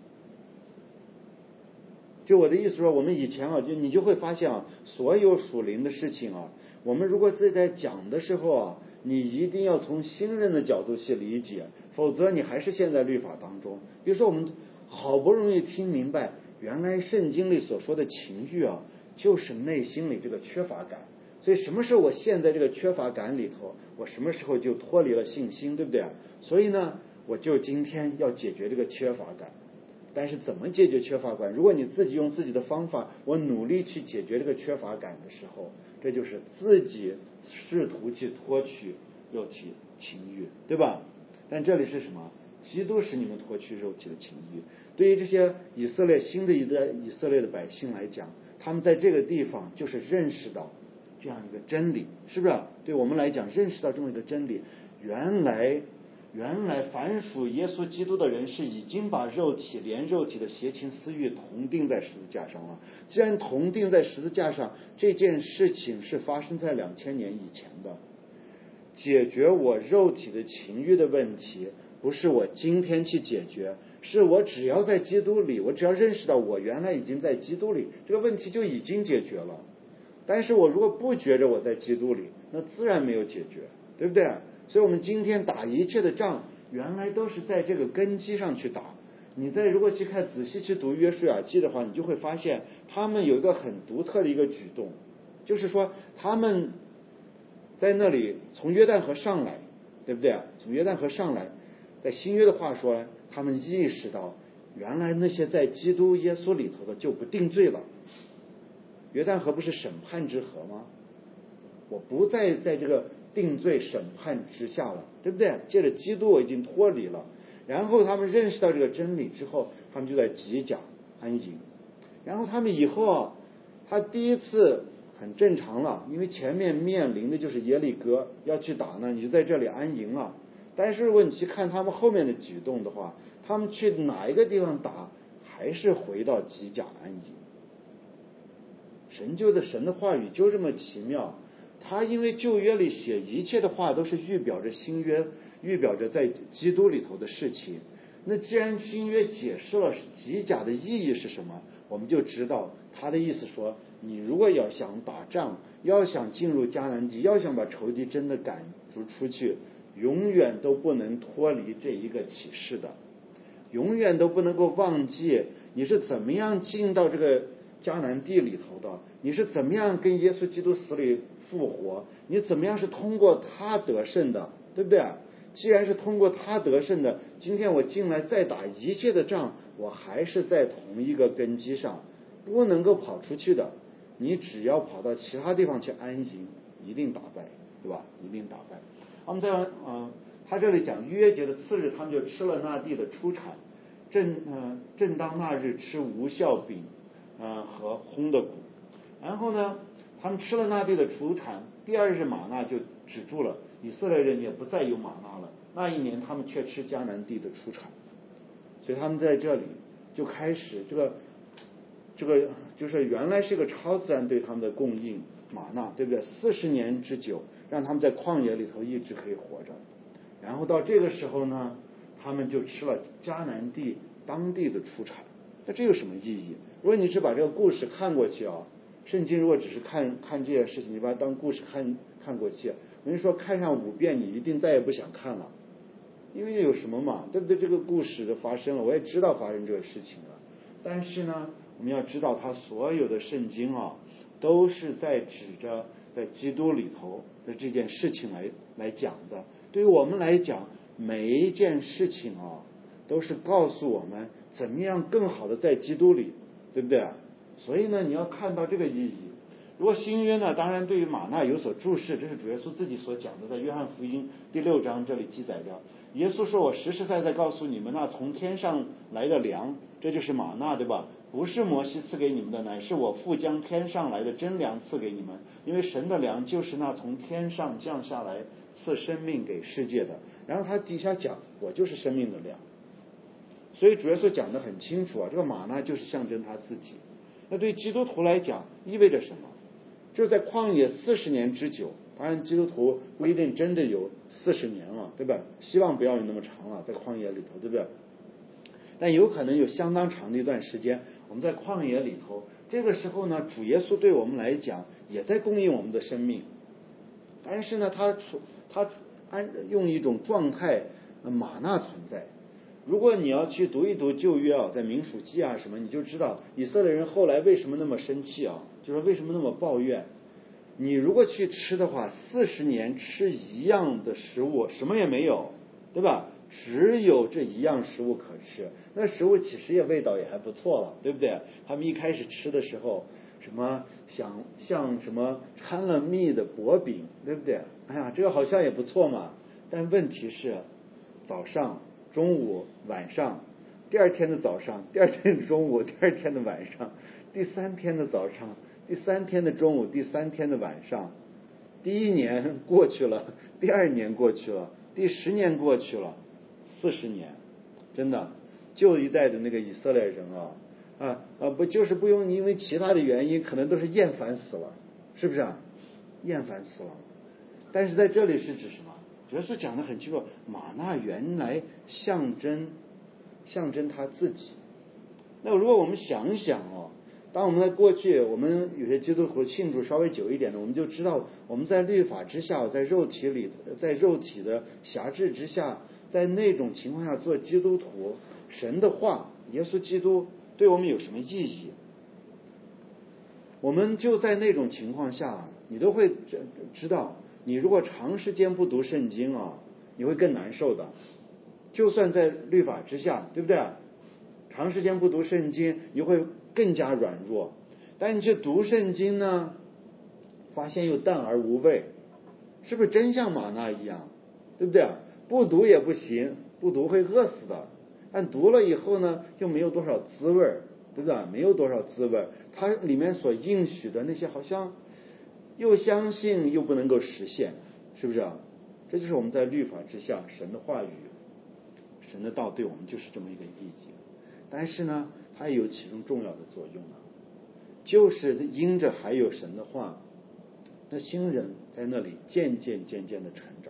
S1: 就我的意思说，我们以前啊，就你就会发现啊，所有属灵的事情啊，我们如果自己在讲的时候啊，你一定要从新人的角度去理解，否则你还是陷在律法当中。比如说我们好不容易听明白，原来圣经里所说的情欲啊，就是内心里这个缺乏感。所以什么时候我陷在这个缺乏感里头，我什么时候就脱离了信心，对不对啊？所以呢，我就今天要解决这个缺乏感。但是怎么解决缺乏感？如果你自己用自己的方法，我努力去解决这个缺乏感的时候，这就是自己试图去脱去肉体情欲，对吧？但这里是什么？基督使你们脱去肉体的情欲。对于这些以色列新的一代以色列的百姓来讲，他们在这个地方就是认识到这样一个真理，是不是？对我们来讲，认识到这么一个真理，原来原来凡属耶稣基督的人是已经把肉体连肉体的邪情私欲同钉在十字架上了。既然同钉在十字架上，这件事情是发生在两千年以前的。解决我肉体的情欲的问题，不是我今天去解决，是我只要在基督里，我只要认识到我原来已经在基督里，这个问题就已经解决了。但是我如果不觉着我在基督里，那自然没有解决，对不对？所以我们今天打一切的仗，原来都是在这个根基上去打。你再如果去看仔细去读约书亚记的话，你就会发现他们有一个很独特的一个举动，就是说他们在那里从约旦河上来，对不对啊？从约旦河上来，在新约的话说，他们意识到原来那些在基督耶稣里头的就不定罪了。约旦河不是审判之河吗？我不再在这个定罪审判之下了，对不对？借着基督我已经脱离了。然后他们认识到这个真理之后，他们就在吉甲安营。然后他们以后啊，他第一次很正常了，因为前面面临的就是耶利哥要去打呢，你就在这里安营了。但是问题看他们后面的举动的话，他们去哪一个地方打，还是回到吉甲安营。 神就的神的话语就这么奇妙，他因为旧约里写一切的话都是预表着新约，预表着在基督里头的事情。那既然新约解释了极甲的意义是什么，我们就知道他的意思说，你如果要想打仗，要想进入迦南地，要想把仇敌真的赶逐出去，永远都不能脱离这一个启示的，永远都不能够忘记你是怎么样进到这个迦南地里头的，你是怎么样跟耶稣基督死里复活，你怎么样是通过他得胜的，对不对？既然是通过他得胜的，今天我进来再打一切的仗，我还是在同一个根基上，不能够跑出去的。你只要跑到其他地方去安营，一定打败，对吧？一定打败。我们再往呃，他这里讲逾越节的次日，他们就吃了那地的出产，正呃正当那日吃无酵饼呃和烘的谷。然后呢，他们吃了那地的出产，第二日玛纳就止住了，以色列人也不再有玛纳了。那一年他们却吃迦南地的出产，所以他们在这里就开始这个这个就是原来是个超自然对他们的供应玛纳，对不对？四十年之久，让他们在旷野里头一直可以活着。然后到这个时候呢，他们就吃了迦南地当地的出产。那这有什么意义？如果你是把这个故事看过去啊，圣经如果只是看看这件事情，你把它当故事看看过去，我跟你说，看上五遍你一定再也不想看了，因为有什么嘛，对不对？这个故事的发生了，我也知道发生这个事情了，但是呢，我们要知道，它所有的圣经啊，都是在指着在基督里头的这件事情来来讲的。对于我们来讲，每一件事情啊，都是告诉我们怎么样更好的在基督里，对不对？所以呢，你要看到这个意义。如果新约呢，当然对于玛纳有所注释，这是主耶稣自己所讲的，在约翰福音第六章这里记载着，耶稣说，我实实在在告诉你们，那从天上来的粮，这就是玛纳，对吧？不是摩西赐给你们的，乃是我父将天上来的真粮赐给你们，因为神的粮就是那从天上降下来赐生命给世界的。然后他底下讲，我就是生命的粮。所以主耶稣讲得很清楚啊，这个玛纳就是象征他自己。那对基督徒来讲意味着什么？就是在旷野四十年之久，当然基督徒不一定真的有四十年了，对吧？希望不要有那么长了，在旷野里头，对不对？但有可能有相当长的一段时间，我们在旷野里头，这个时候呢，主耶稣对我们来讲也在供应我们的生命，但是呢，他他按用一种状态玛纳存在。如果你要去读一读旧约啊，在民数记啊什么，你就知道以色列人后来为什么那么生气啊，就是为什么那么抱怨。你如果去吃的话，四十年吃一样的食物，什么也没有，对吧？只有这一样食物可吃，那食物其实也味道也还不错了，对不对？他们一开始吃的时候，什么像像什么掺了蜜的薄饼，对不对？哎呀，这个好像也不错嘛。但问题是，早上、中午、晚上，第二天的早上，第二天的中午，第二天的晚上，第三天的早上，第三天的中午，第三天的晚上，第一年过去了，第二年过去了，第十年过去了，四十年，真的，旧一代的那个以色列人啊啊啊不就是不用因为其他的原因，可能都是厌烦死了，是不是啊？厌烦死了。但是在这里是指什么？主耶稣讲得很清楚，玛纳原来象征象征他自己。那如果我们想一想哦，当我们在过去，我们有些基督徒庆祝稍微久一点的，我们就知道我们在律法之下，在肉体里，在肉体的辖制之下，在那种情况下做基督徒，神的话，耶稣基督对我们有什么意义？我们就在那种情况下，你都会知道，你如果长时间不读圣经啊，你会更难受的。就算在律法之下，对不对？长时间不读圣经，你会更加软弱。但你去读圣经呢，发现又淡而无味，是不是真像玛纳一样？对不对？不读也不行，不读会饿死的。但读了以后呢，又没有多少滋味，对不对？没有多少滋味。它里面所应许的那些，好像又相信又不能够实现，是不是啊？这就是我们在律法之下，神的话语、神的道对我们就是这么一个意义。但是呢，它也有其中重要的作用啊。 就是因着还有神的话，那新人在那里渐渐渐渐的成长。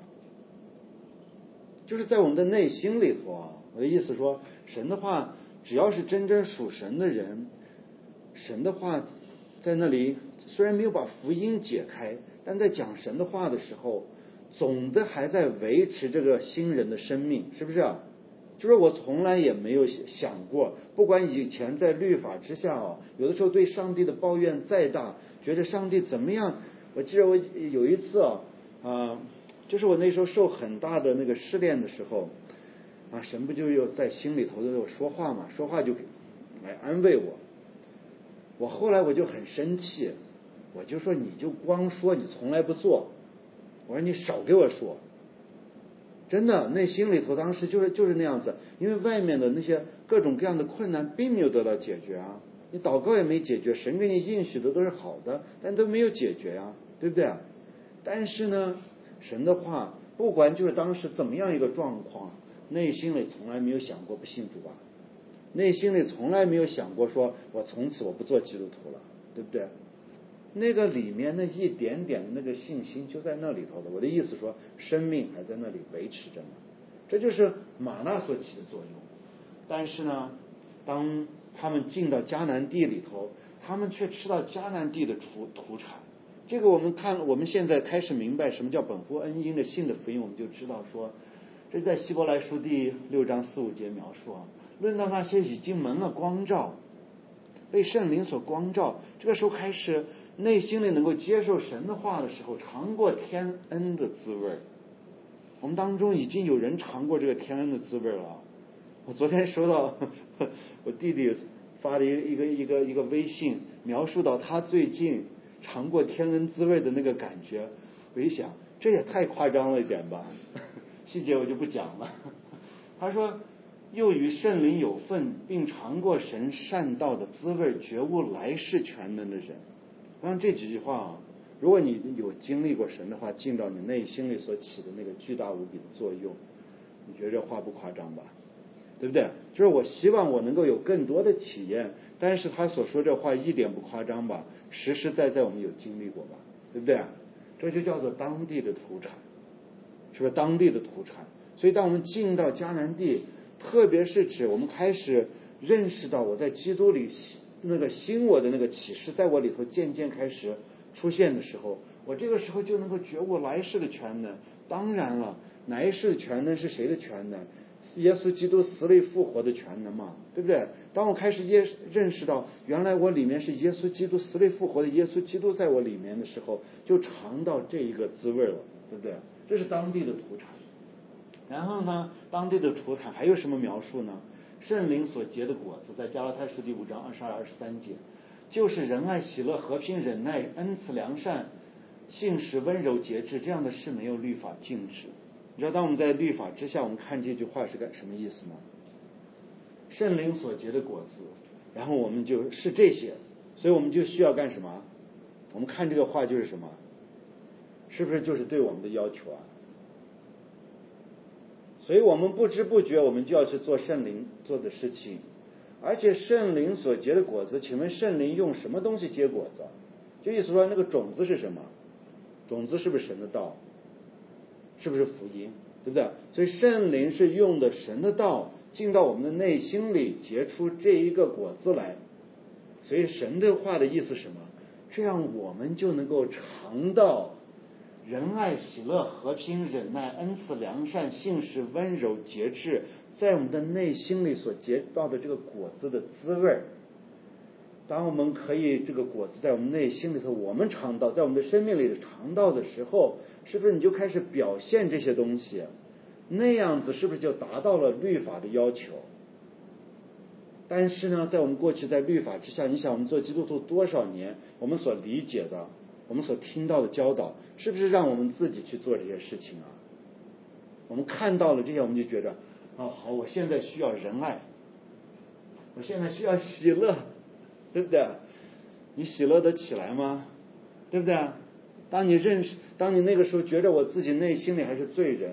S1: 就是在我们的内心里头啊，我的意思说，神的话只要是真正属神的人，神的话在那里虽然没有把福音解开，但在讲神的话的时候，总的还在维持这个新人的生命，是不是啊？就是我从来也没有想过，不管以前在律法之下啊，有的时候对上帝的抱怨再大，觉得上帝怎么样。我记得我有一次啊，啊，就是我那时候受很大的那个试炼的时候啊，神不就有在心里头就有说话嘛，说话就来安慰我。我后来我就很生气，我就说你就光说，你从来不做。我说你少给我说。真的，内心里头当时就是就是那样子，因为外面的那些各种各样的困难并没有得到解决啊，你祷告也没解决，神给你应许的都是好的，但都没有解决啊，对不对？但是呢，神的话不管就是当时怎么样一个状况，内心里从来没有想过不信主吧，内心里从来没有想过说我从此我不做基督徒了，对不对？那个里面那一点点的那个信心就在那里头的。我的意思说，生命还在那里维持着呢，这就是玛纳所起的作用。但是呢，当他们进到迦南地里头，他们却吃到迦南地的土土产。这个我们看，我们现在开始明白什么叫本乎恩因的信的福音，我们就知道说，这在希伯来书第六章四五节描述啊，论到那些已经蒙了光照，被圣灵所光照，这个时候开始内心里能够接受神的话的时候，尝过天恩的滋味。我们当中已经有人尝过这个天恩的滋味了。我昨天收到呵呵我弟弟发的一个一个一个微信，描述到他最近尝过天恩滋味的那个感觉。我一想，这也太夸张了一点吧，细节我就不讲了。他说，又与圣灵有份，并尝过神善道的滋味，觉悟来世全能的人。当然这几句话啊，如果你有经历过神的话，进到你内心里所起的那个巨大无比的作用，你觉得这话不夸张吧？对不对？就是我希望我能够有更多的体验，但是他所说这话一点不夸张吧，实实在在我们有经历过吧，对不对？这就叫做当地的土产，是不是当地的土产？所以当我们进到迦南地，特别是指我们开始认识到我在基督里那个新我的那个启示在我里头渐渐开始出现的时候，我这个时候就能够觉悟来世的全能。当然了，来世的全能是谁的全能？耶稣基督死里复活的全能嘛，对不对？当我开始耶认识到原来我里面是耶稣基督死里复活的耶稣基督在我里面的时候，就尝到这一个滋味了，对不对？这是当地的土产。然后呢，当地的土产还有什么描述呢？圣灵所结的果子，在加拉太书第五章二十二、二十三节，就是仁爱、喜乐、和平、忍耐、恩慈、良善、信实、温柔、节制，这样的事没有律法禁止。你知道，当我们在律法之下，我们看这句话是个什么意思吗？圣灵所结的果子，然后我们就是这些，所以我们就需要干什么？我们看这个话就是什么？是不是就是对我们的要求啊？所以我们不知不觉我们就要去做圣灵做的事情，而且圣灵所结的果子，请问圣灵用什么东西结果子？就意思说那个种子是什么？种子是不是神的道？是不是福音？对不对？所以圣灵是用的神的道进到我们的内心里，结出这一个果子来。所以神的话的意思是什么？这样我们就能够尝到仁爱、喜乐、和平、忍耐、恩慈、良善、信实、温柔、节制，在我们的内心里所结到的这个果子的滋味。当我们可以这个果子在我们内心里头我们尝到，在我们的生命里尝到的时候，是不是你就开始表现这些东西？那样子是不是就达到了律法的要求？但是呢，在我们过去在律法之下，你想我们做基督徒多少年，我们所理解的，我们所听到的教导，是不是让我们自己去做这些事情啊？我们看到了这些，我们就觉得哦，好，我现在需要仁爱，我现在需要喜乐，对不对？你喜乐得起来吗？对不对？当你认识，当你那个时候觉得我自己内心里还是罪人，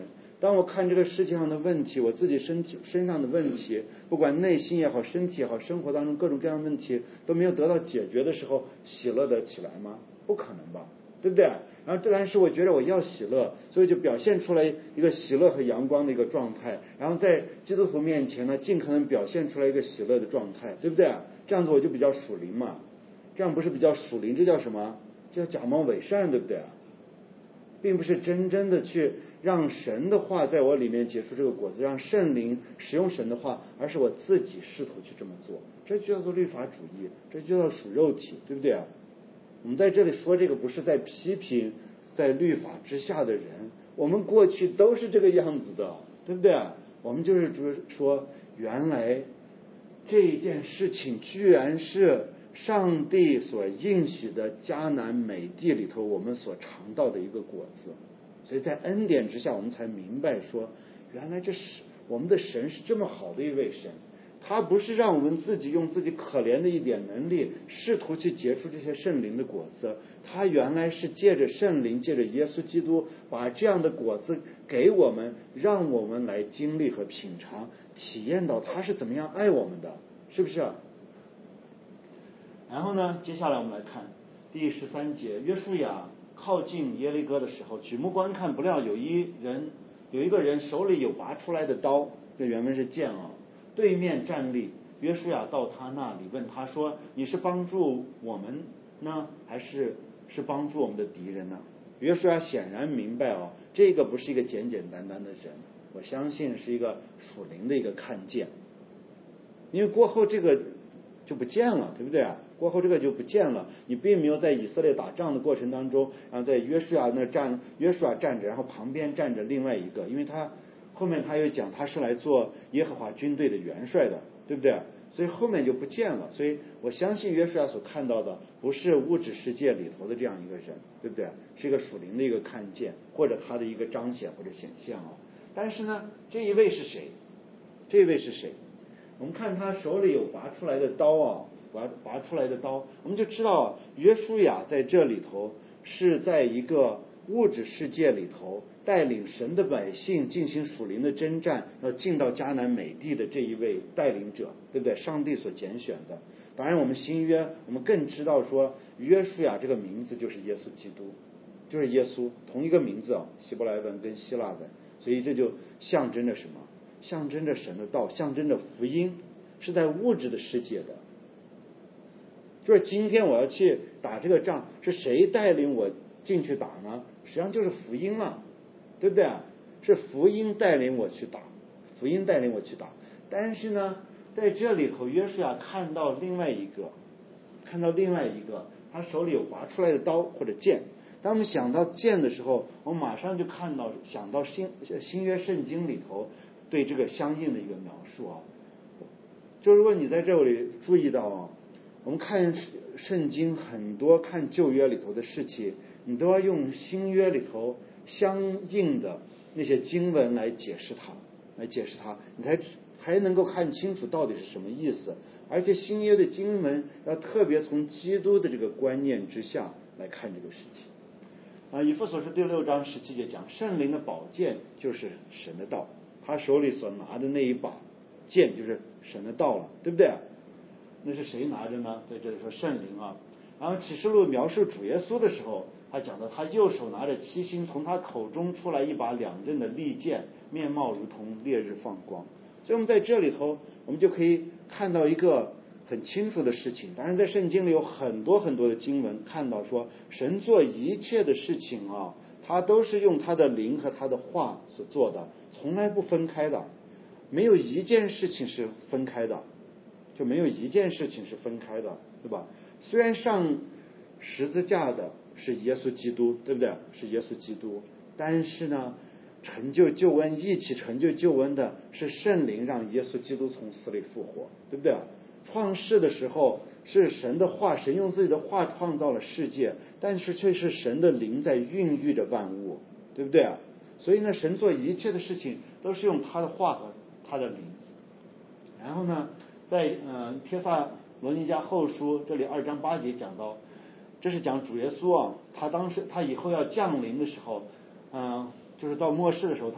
S1: 当我看这个世界上的问题，我自己身体身上的问题，不管内心也好，身体也好，生活当中各种各样的问题都没有得到解决的时候，喜乐得起来吗？不可能吧，对不对？然后但是我觉得我要喜乐，所以就表现出来一个喜乐和阳光的一个状态，然后在基督徒面前呢，尽可能表现出来一个喜乐的状态，对不对？这样子我就比较属灵嘛，这样不是比较属灵，这叫什么？这叫假冒伪善，对不对？并不是真正的去让神的话在我里面结出这个果子，让圣灵使用神的话，而是我自己试图去这么做，这就叫做律法主义，这就叫属肉体，对不对？我们在这里说这个不是在批评在律法之下的人，我们过去都是这个样子的，对不对？我们就是说原来这件事情居然是上帝所应许的迦南美地里头我们所尝到的一个果子，所以在恩典之下我们才明白说，原来这是我们的神是这么好的一位神，他不是让我们自己用自己可怜的一点能力试图去结出这些圣灵的果子，他原来是借着圣灵，借着耶稣基督把这样的果子给我们，让我们来经历和品尝体验到他是怎么样爱我们的，是不是？然后呢，接下来我们来看第十三节，约书亚靠近耶利哥的时候，举目观看，不料有一人有一个人手里有拔出来的刀，这原文是剑啊，对面站立。约书亚到他那里问他说，你是帮助我们呢，还是是帮助我们的敌人呢？约书亚显然明白哦，这个不是一个简简单单的人，我相信是一个属灵的一个看见，因为过后这个就不见了，对不对啊？过后这个就不见了，你并没有在以色列打仗的过程当中，然后在约书亚那站，约书亚站着，然后旁边站着另外一个，因为他后面他又讲他是来做耶和华军队的元帅的，对不对？所以后面就不见了。所以我相信约书亚所看到的不是物质世界里头的这样一个人，对不对？是一个属灵的一个看见，或者他的一个彰显或者显现啊。但是呢，这一位是谁？这一位是谁？我们看他手里有拔出来的刀啊，拔拔出来的刀，我们就知道约书亚在这里头是在一个物质世界里头带领神的百姓进行属灵的征战，要进到迦南美地的这一位带领者，对不对？上帝所拣选的。当然我们新约我们更知道说，约书亚这个名字就是耶稣基督，就是耶稣，同一个名字啊，希伯来文跟希腊文，所以这就象征着什么？象征着神的道，象征着福音，是在物质的世界的。就是今天我要去打这个仗，是谁带领我进去打呢？实际上就是福音了，对不对？是福音带领我去打，福音带领我去打。但是呢，在这里头，约书亚看到另外一个，看到另外一个，他手里有拔出来的刀或者剑。当我们想到剑的时候，我们马上就看到想到新新约圣经里头对这个相应的一个描述啊。就如果你在这里注意到啊，我们看圣经很多看旧约里头的事情，你都要用新约里头相应的那些经文来解释它，来解释它，你才才能够看清楚到底是什么意思。而且新约的经文要特别从基督的这个观念之下来看这个事情。啊，以弗所书第六章十七节讲，圣灵的宝剑就是神的道，他手里所拿的那一把剑就是神的道了，对不对？那是谁拿着呢？在这里说圣灵啊。然后启示录描述主耶稣的时候，他讲到他右手拿着七星，从他口中出来一把两刃的利剑，面貌如同烈日放光。所以我们在这里头我们就可以看到一个很清楚的事情。当然在圣经里有很多很多的经文看到说，神做一切的事情啊，他都是用他的灵和他的话所做的，从来不分开的，没有一件事情是分开的，就没有一件事情是分开的，对吧？虽然上十字架的是耶稣基督，对不对？是耶稣基督，但是呢，成就救恩一起成就救恩的是圣灵，让耶稣基督从死里复活，对不对？创世的时候是神的话，神用自己的话创造了世界，但是却是神的灵在孕育着万物，对不对？所以呢，神做一切的事情都是用他的话和他的灵。然后呢，在呃帖撒罗尼迦后书这里二章八节讲到，这是讲主耶稣啊，他当时他以后要降临的时候，嗯、呃，就是到末世的时候，他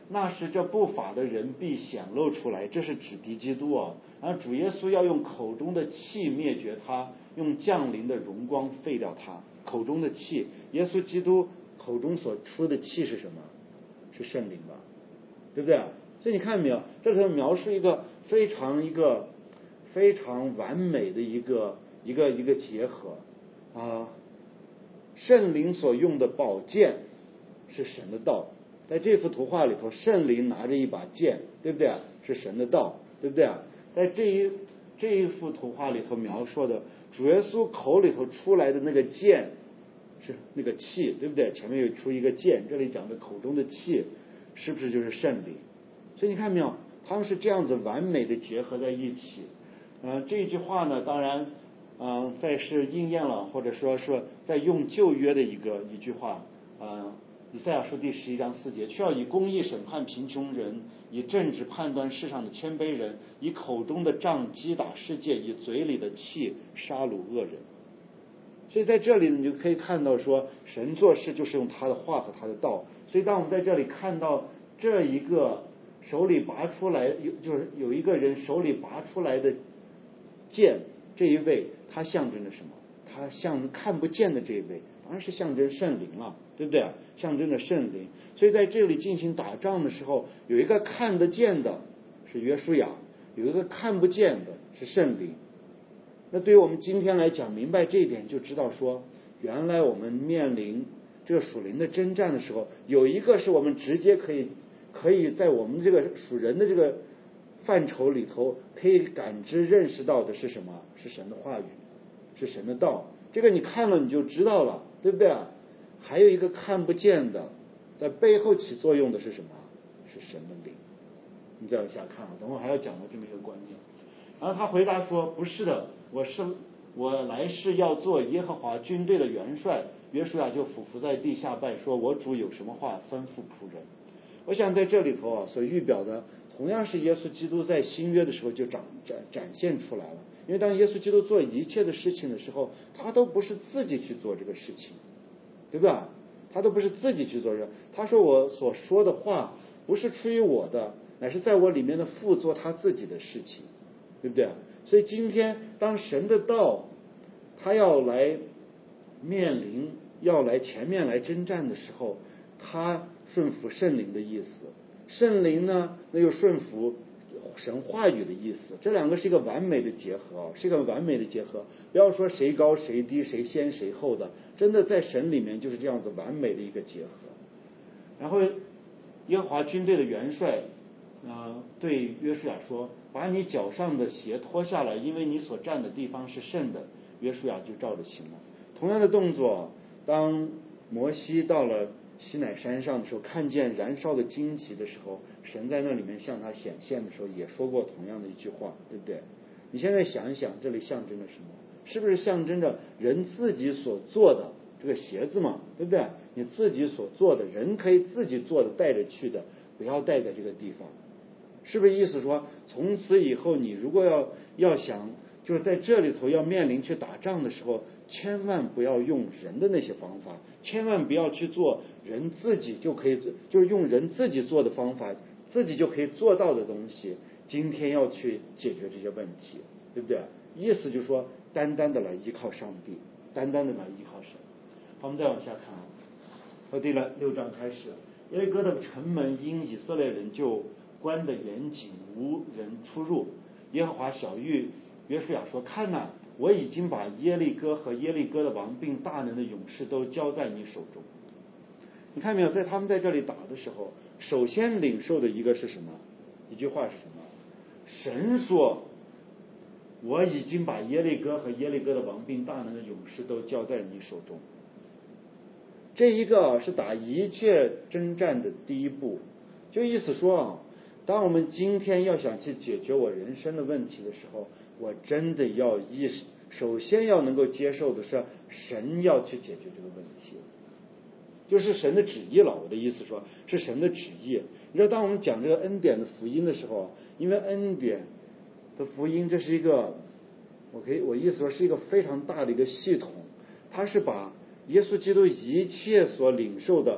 S1: 那时这不法的人必显露出来，这是指敌基督啊。然后主耶稣要用口中的气灭绝他，用降临的荣光废掉他。口中的气，耶稣基督口中所出的气是什么？是圣灵吧，对不对？所以你看到没有，这是描述一个非常一个非常完美的一个一个一个结合啊。圣灵所用的宝剑是神的道，在这幅图画里头，圣灵拿着一把剑，对不对？是神的道，对不对？在这一这一幅图画里头描述的主耶稣口里头出来的那个剑是那个气，对不对？前面有出一个剑，这里讲的口中的气是不是就是圣灵？所以你看没有，他们是这样子完美的结合在一起。嗯、呃，这一句话呢，当然嗯、呃，在是应验了，或者说是在用旧约的一个一句话，呃以赛亚书第十一章四节，却要以公义审判贫穷人，以正直判断世上的谦卑人，以口中的杖击打世界，以嘴里的气杀戮恶人。所以在这里你就可以看到说，神做事就是用他的话和他的道。所以当我们在这里看到这一个手里拔出来，有就是有一个人手里拔出来的剑，这一位他象征着什么？他像看不见的这一位，当然是象征圣灵了，对不对？象征着圣灵。所以在这里进行打仗的时候，有一个看得见的是约书亚，有一个看不见的是圣灵。那对于我们今天来讲，明白这一点，就知道说，原来我们面临这个属灵的征战的时候，有一个是我们直接可以可以在我们这个属人的这个范畴里头可以感知认识到的是什么？是神的话语，是神的道。这个你看了你就知道了，对不对啊？还有一个看不见的，在背后起作用的是什么？是神的灵。你再往下看啊，等会儿还要讲到这么一个观念。然后他回答说：“不是的，我是我来是要做耶和华军队的元帅。”约书亚就俯伏在地下拜说：“我主有什么话吩咐仆人？”我想在这里头啊，所预表的同样是耶稣基督在新约的时候就展展展现出来了。因为当耶稣基督做一切的事情的时候，他都不是自己去做这个事情，对吧？他都不是自己去做这个。他说我所说的话不是出于我的，乃是在我里面的父做他自己的事情，对不对？所以今天当神的道他要来面临要来前面来征战的时候，他顺服圣灵的意思，圣灵呢那又顺服神话语的意思，这两个是一个完美的结合，是一个完美的结合。不要说谁高谁低，谁先谁后的，真的在神里面就是这样子完美的一个结合。然后耶和华军队的元帅呃，对约书亚说：“把你脚上的鞋脱下来，因为你所站的地方是圣的。”约书亚就照着行了。同样的动作，当摩西到了西乃山上的时候，看见燃烧的荆棘的时候，神在那里面向他显现的时候，也说过同样的一句话，对不对？你现在想一想，这里象征着什么？是不是象征着人自己所做的这个鞋子嘛？对不对？你自己所做的，人可以自己做的，带着去的，不要带在这个地方。是不是意思说，从此以后你如果要要想就是在这里头要面临去打仗的时候，千万不要用人的那些方法，千万不要去做人自己就可以就是用人自己做的方法，自己就可以做到的东西，今天要去解决这些问题，对不对？意思就是说，单单的来依靠上帝，单单的来依靠神。好，我们再往下看啊，从第六章开始，耶利哥的城门因以色列人就关得严谨，无人出入。耶和华晓谕约书亚说：“看哪，我已经把耶利哥和耶利哥的王并大能的勇士都交在你手中。”你看没有，在他们在这里打的时候，首先领受的一个是什么？一句话是什么？神说：“我已经把耶利哥和耶利哥的王并大能的勇士都交在你手中。”这一个是打一切征战的第一步，就意思说啊，当我们今天要想去解决我人生的问题的时候，我真的要意识，首先要能够接受的是神要去解决这个问题，就是神的旨意了。我的意思说是神的旨意。你知道，当我们讲这个恩典的福音的时候，因为恩典的福音这是一个，我可以我意思说是一个非常大的一个系统，它是把耶稣基督一切所领受的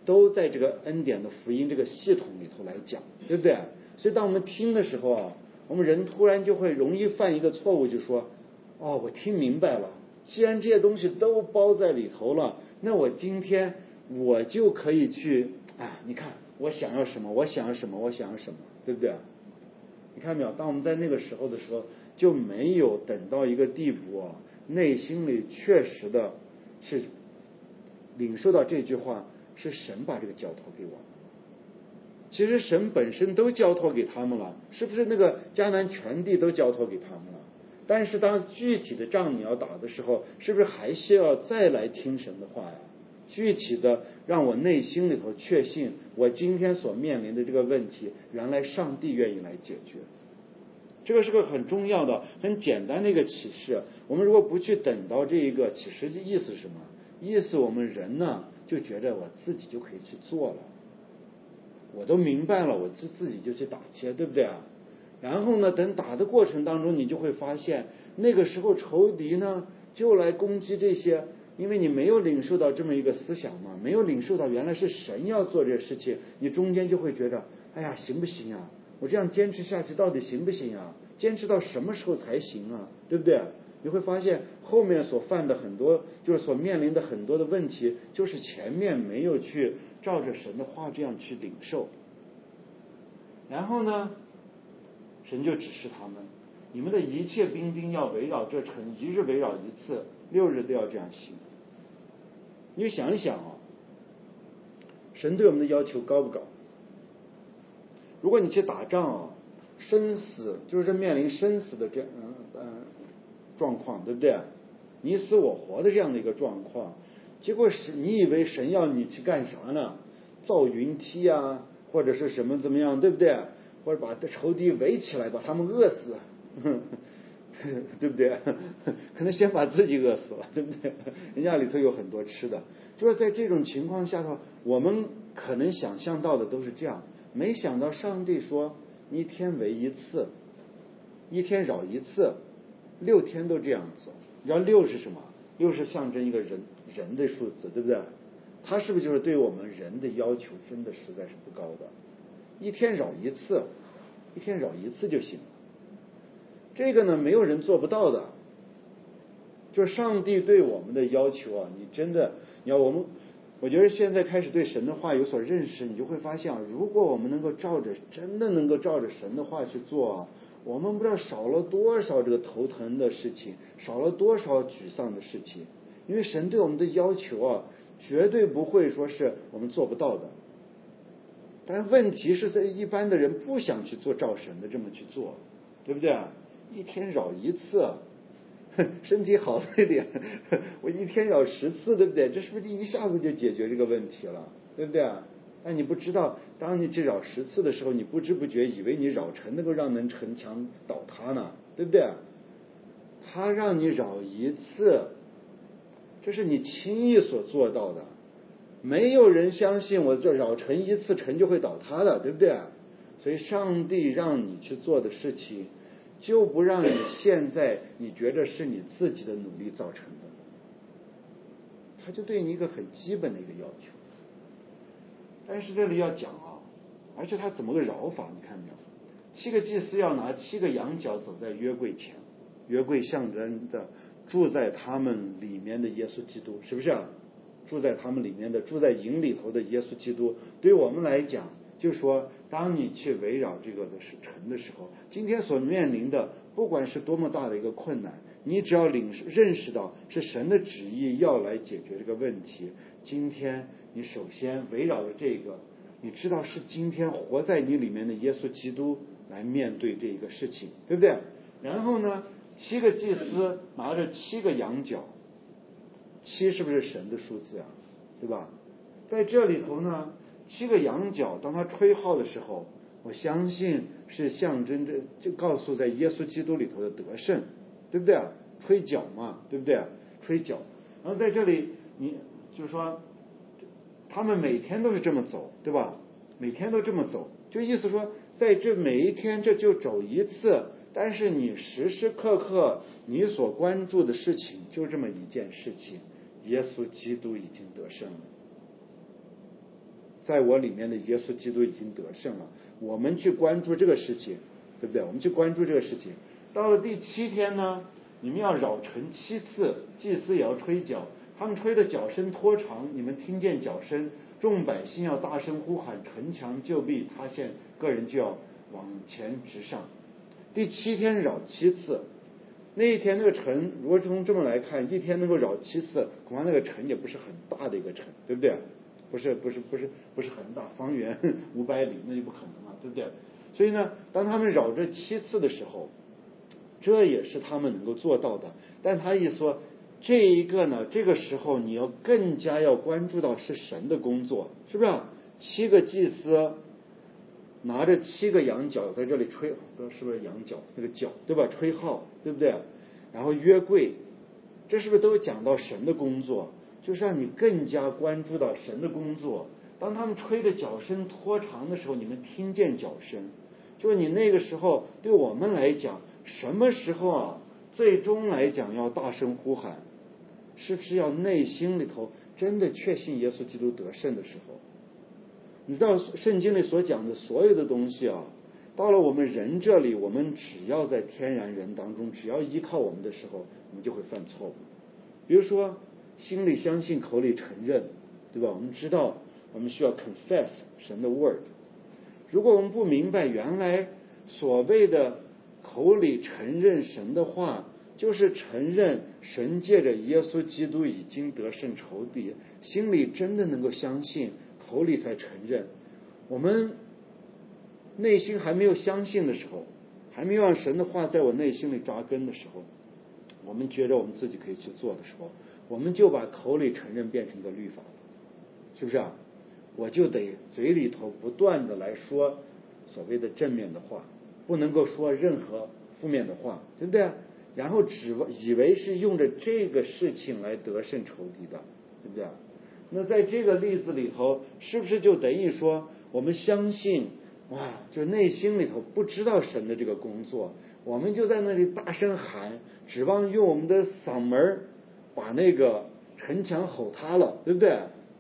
S2: 都在这个恩典的福音这个系统里头来讲，对不对？所以当我们听的时候啊，我们人突然就会容易犯一个错误，就说哦，我听明白了，既然这些东西都包在里头了，那我今天我就可以去啊，你看我想要什么，我想要什么，我想要什么，对不对？你看没有？当我们在那个时候的时候，就没有等到一个地步啊，内心里确实的是领受到这句话，是神把这个交托给我们。其实神本身都交托给他们了，是不是？那个迦南全地都交托给他们了，但是当具体的仗你要打的时候，是不是还需要再来听神的话呀？具体的让我内心里头确信，我今天所面临的这个问题，原来上帝愿意来解决。这个是个很重要的、很简单的一个启示。我们如果不去等到这一个启示的意思是什么？意思我们人呢就觉得我自己就可以去做了，我都明白了，我自自己就去打去，对不对啊？然后呢，等打的过程当中，你就会发现，那个时候仇敌呢就来攻击这些，因为你没有领受到这么一个思想嘛，没有领受到原来是神要做这事情，你中间就会觉得，哎呀，行不行啊？我这样坚持下去到底行不行啊？坚持到什么时候才行啊？对不对？你会发现后面所犯的很多，就是所面临的很多的问题，就是前面没有去照着神的话这样去领受。然后呢，神就指示他们，你们的一切兵丁要围绕这城，一日围绕一次，六日都要这样行。你就想一想啊，神对我们的要求高不高？如果你去打仗啊，生死就是面临生死的这嗯嗯状况，对不对？你死我活的这样的一个状况，结果是你以为神要你去干啥呢？造云梯啊，或者是什么怎么样，对不对？或者把仇敌围起来，把他们饿死，对不对？可能先把自己饿死了，对不对？人家里头有很多吃的。就是在这种情况下头，我们可能想象到的都是这样，没想到上帝说一天为一次，一天扰一次，六天都这样子。你知道六是什么？六是象征一个人人的数字，对不对？它是不是就是对我们人的要求真的实在是不高的？一天扰一次，一天扰一次就行了。这个呢，没有人做不到的。就是上帝对我们的要求啊，你真的，你要我们，我觉得现在开始对神的话有所认识，你就会发现，如果我们能够照着，真的能够照着神的话去做啊，我们不知道少了多少这个头疼的事情，少了多少沮丧的事情。因为神对我们的要求啊，绝对不会说是我们做不到的。但问题是在一般的人不想去做照神的这么去做，对不对？一天扰一次，身体好一点，我一天扰十次，对不对？这是不是一下子就解决这个问题了，对不对？但你不知道，当你去扰十次的时候，你不知不觉以为你扰城能够让人城墙倒塌呢，对不对？他让你扰一次，这是你轻易所做到的。没有人相信我这扰城一次城就会倒塌的，对不对？所以上帝让你去做的事情，就不让你现在你觉得是你自己的努力造成的，他就对你一个很基本的一个要求。但是这里要讲啊，而且他怎么个扰法？你看没有？七个祭司要拿七个羊角走在约柜前，约柜象征的住在他们里面的耶稣基督，是不是啊？住在他们里面的，住在营里头的耶稣基督，对我们来讲，就是说，当你去围绕这个的城的时候，今天所面临的，不管是多么大的一个困难，你只要领认识到是神的旨意要来解决这个问题。今天你首先围绕着这个，你知道是今天活在你里面的耶稣基督来面对这个事情，对不对？然后呢，七个祭司拿着七个羊角。七是不是神的数字啊？对吧？在这里头呢，七个羊角，当他吹号的时候，我相信是象征着，就告诉在耶稣基督里头的得胜，对不对？吹角嘛，对不对？吹角。然后在这里，你就是说，他们每天都是这么走，对吧？每天都这么走，就意思说，在这每一天这就走一次。但是你时时刻刻你所关注的事情就这么一件事情，耶稣基督已经得胜了。 在我里面的耶稣基督已经得胜了。我们去关注这个事情，对不对？我们去关注这个事情。到了第七天呢，你们要绕城七次，祭司也要吹角，他们吹的角声拖长，你们听见角声，众百姓要大声呼喊，城墙就必塌陷，个人就要往前直上。第七天绕七次，那一天那个城，如果从这么来看，一天能够绕七次，恐怕那个城也不是很大的一个城，对不对？不是不是不是不是很大，方圆五百里那就不可能了，对不对？所以呢，当他们绕这七次的时候，这也是他们能够做到的。但他一说这一个呢，这个时候你要更加要关注到是神的工作，是不是啊？七个祭司拿着七个羊角在这里吹，不知道是不是羊角那个角，对吧？吹号，对不对？然后约柜，这是不是都讲到神的工作？就是让你更加关注到神的工作。当他们吹的角声拖长的时候，你们听见角声，就是你那个时候对我们来讲，什么时候啊？最终来讲要大声呼喊，是不是要内心里头真的确信耶稣基督得胜的时候？你知道圣经里所讲的所有的东西啊，到了我们人这里，我们只要在天然人当中，只要依靠我们的时候，我们就会犯错误。比如说心里相信，口里承认，对吧？我们知道我们需要 confess 神的 word。 如果我们不明白原来所谓的口里承认神的话，就是承认神借着耶稣基督已经得胜仇敌，心里真的能够相信，口里才承认。我们内心还没有相信的时候，还没有让神的话在我内心里扎根的时候，我们觉得我们自己可以去做的时候，我们就把口里承认变成一个律法了，是不是啊？我就得嘴里头不断的来说所谓的正面的话，不能够说任何负面的话，对不对？然后指以为是用着这个事情来得胜仇敌的，对不对？那在这个例子里头，是不是就等于说我们相信，哇，就内心里头不知道神的这个工作，我们就在那里大声喊，指望用我们的嗓门把那个城墙吼塌了，对不对？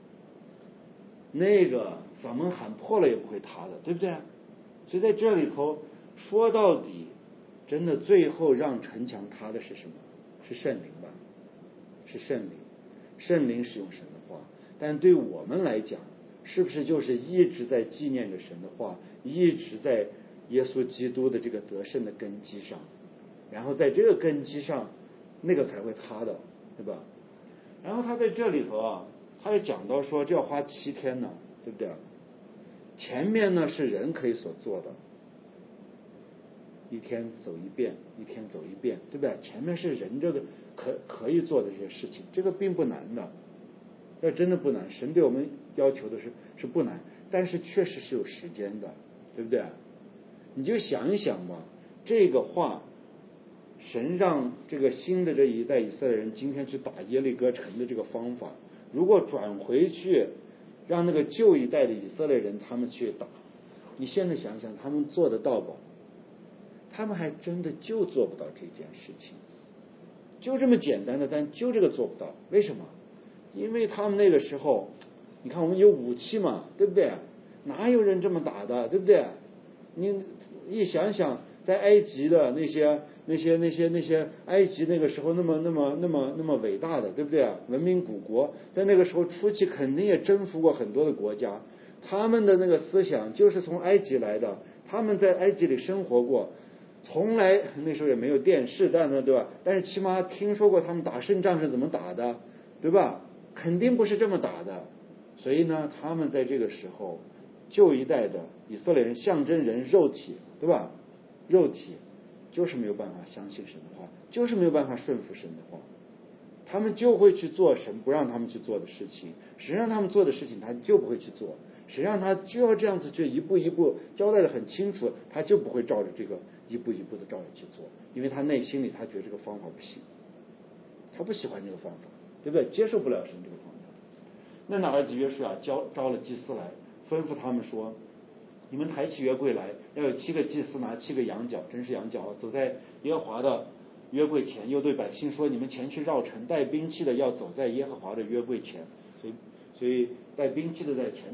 S2: 那个嗓门喊破了也不会塌的，对不对？所以在这里头说到底，真的最后让城墙塌的是什么？是圣灵吧？是圣灵。圣灵是用神的话，但对我们来讲，是不是就是一直在纪念着神的话，一直在耶稣基督的这个得胜的根基上，然后在这个根基上，那个才会塌的，对吧？然后他在这里头啊，他也讲到说，这要花七天呢，对不对？前面呢是人可以所做的，一天走一遍，一天走一遍，对不对？前面是人这个可可以做的这些事情，这个并不难的，这真的不难。神对我们要求的是是不难，但是确实是有时间的，对不对？你就想一想吧，这个话，神让这个新的这一代以色列人今天去打耶利哥城的这个方法，如果转回去让那个旧一代的以色列人他们去打，你现在想想他们做得到不？他们还真的就做不到这件事情，就这么简单的，但就这个做不到。为什么？因为他们那个时候，你看我们有武器嘛，对不对？哪有人这么打的，对不对？你一想想，在埃及的那些那些那些那些埃及那个时候那么那么那么那么伟大的，对不对？文明古国，在那个时候初期肯定也征服过很多的国家，他们的那个思想就是从埃及来的，他们在埃及里生活过。从来那时候也没有电视，但是对吧？但是起码听说过他们打胜仗是怎么打的，对吧？肯定不是这么打的。所以呢，他们在这个时候，旧一代的以色列人象征人肉体，对吧？肉体就是没有办法相信神的话，就是没有办法顺服神的话，他们就会去做神不让他们去做的事情，神让他们做的事情他就不会去做，神让他就要这样子去一步一步交代的很清楚，他就不会照着这个一步一步的照着去做，因为他内心里他觉得这个方法不行，他不喜欢这个方法，对不对？接受不了神这个方法。那拿了约书亚招招了祭司来，吩咐他们说，你们抬起约柜来，要有七个祭司拿七个羊角，真是羊角啊，走在耶和华的约柜前，又对百姓说，你们前去绕城，带兵器的要走在耶和华的约柜前，所以所以带兵器的在前头，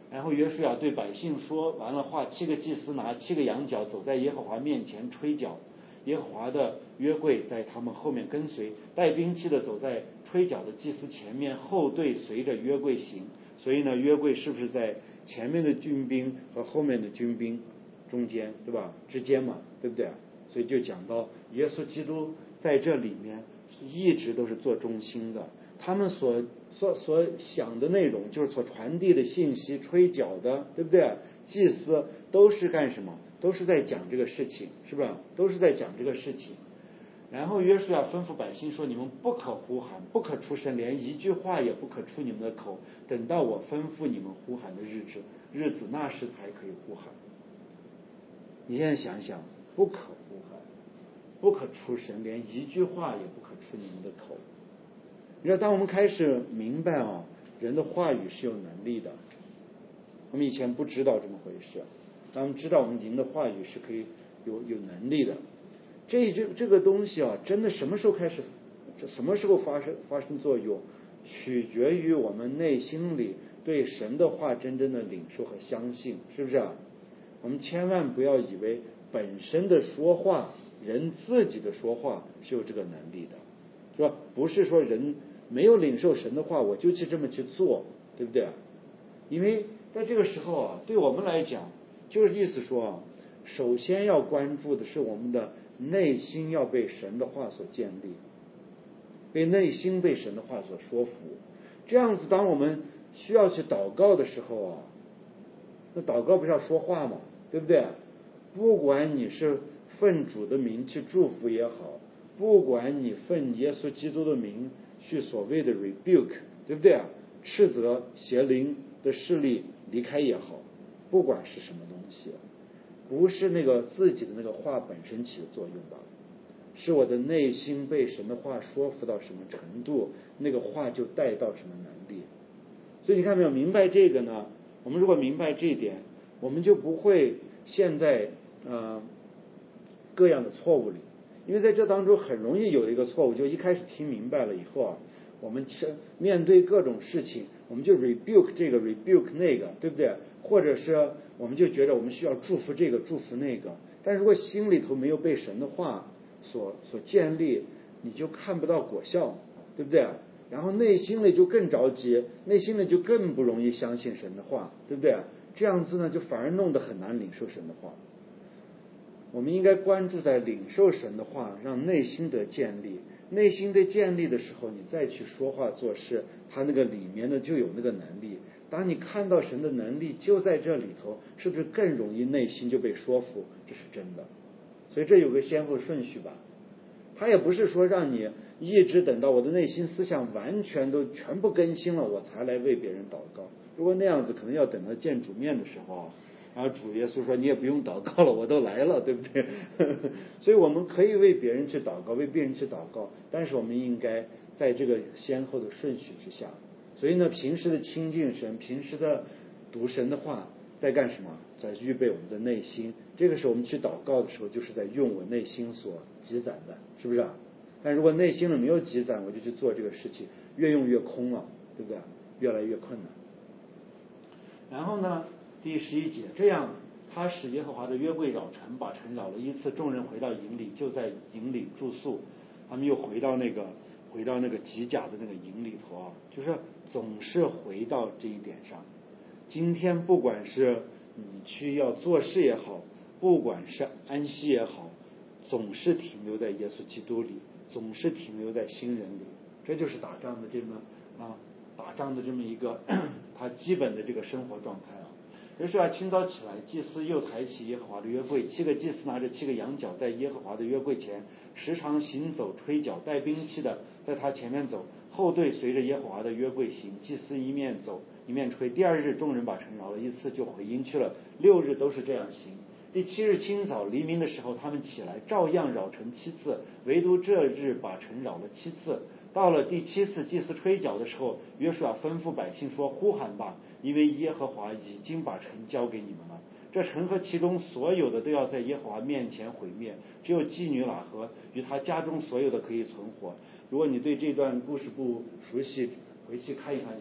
S3: 然后约书亚对百姓说完了话，七个祭司拿七个羊角走在耶和华面前吹角，耶和华的约柜在他们后面跟随，带兵器的走在吹角的祭司前面，后队随着约柜行。所以呢，约柜是不是在前面的军兵和后面的军兵中间，对吧？之间嘛，对不对？所以就讲到耶稣基督在这里面一直都是做中心的，他们所所所想的内容，就是所传递的信息，吹角的，对不对？祭司都是干什么？都是在讲这个事情，是不是？都是在讲这个事情。然后约书亚吩咐百姓说：“你们不可呼喊，不可出声，连一句话也不可出你们的口，等到我吩咐你们呼喊的日子，日子那时才可以呼喊。”你现在想想，不可呼喊，不可出声，连一句话也不可出你们的口。你知道，当我们开始明白啊，人的话语是有能力的，我们以前不知道这么回事，当我们知道我们人的话语是可以有有能力的。这这这个东西啊，真的什么时候开始，什么时候发生发生作用，取决于我们内心里对神的话真正的领受和相信，是不是啊？我们千万不要以为本身的说话，人自己的说话是有这个能力的，是吧？不是说人没有领受神的话，我就去这么去做，对不对？因为在这个时候啊，对我们来讲，就是意思说啊，首先要关注的是我们的内心要被神的话所建立，被内心被神的话所说服。这样子，当我们需要去祷告的时候啊，那祷告不是要说话吗？对不对？不管你是奉主的名去祝福也好，不管你奉耶稣基督的名去所谓的 rebuke， 对不对啊？斥责邪灵的势力离开也好，不管是什么东西，不是那个自己的那个话本身起的作用吧，是我的内心被神的话说服到什么程度，那个话就带到什么能力。所以你看没有，明白这个呢，我们如果明白这一点，我们就不会陷在呃各样的错误里。因为在这当中很容易有一个错误，就一开始听明白了以后啊，我们面对各种事情，我们就 rebuke 这个 rebuke 那个，对不对？或者是我们就觉得我们需要祝福这个祝福那个，但如果心里头没有被神的话所所建立，你就看不到果效，对不对？然后内心里就更着急，内心里就更不容易相信神的话，对不对？这样子呢，就反而弄得很难领受神的话。我们应该关注在领受神的话，让内心得建立。内心得建立的时候，你再去说话做事，它那个里面呢就有那个能力。当你看到神的能力就在这里头，是不是更容易内心就被说服？这是真的。所以这有个先后顺序吧。他也不是说让你一直等到我的内心思想完全都全部更新了，我才来为别人祷告。如果那样子，可能要等到见主面的时候，然后主耶稣说你也不用祷告了，我都来了，对不对？所以我们可以为别人去祷告，为别人去祷告，但是我们应该在这个先后的顺序之下。所以呢，平时的亲近神，平时的读神的话，在干什么？在预备我们的内心。这个时候我们去祷告的时候，就是在用我内心所积攒的，是不是啊？但如果内心里没有积攒，我就去做这个事情，越用越空了，对不对？越来越困难。然后呢，第十一节，这样他使耶和华的约柜绕城，把城绕了一次，众人回到营里，就在营里住宿。他们又回到那个回到那个吉甲的那个营里头啊，就是总是回到这一点上。今天不管是你去要做事也好，不管是安息也好，总是停留在耶稣基督里，总是停留在新人里。这就是打仗的这么啊，打仗的这么一个他基本的这个生活状态啊。约书亚清早起来，祭司又抬起耶和华的约柜，七个祭司拿着七个羊角，在耶和华的约柜前时常行走吹角，带兵器的在他前面走，后队随着耶和华的约柜行。祭司一面走一面吹。第二日，众人把城绕了一次，就回营去了。六日都是这样行。第七日清早黎明的时候，他们起来，照样绕城七次，唯独这日把城绕了七次。到了第七次祭司吹角的时候，约书亚吩咐百姓说：“呼喊吧，因为耶和华已经把城交给你们了。这城和其中所有的都要在耶和华面前毁灭，只有妓女喇合与他家中所有的可以存活。”如果你对这段故事不熟悉，回去看一看，你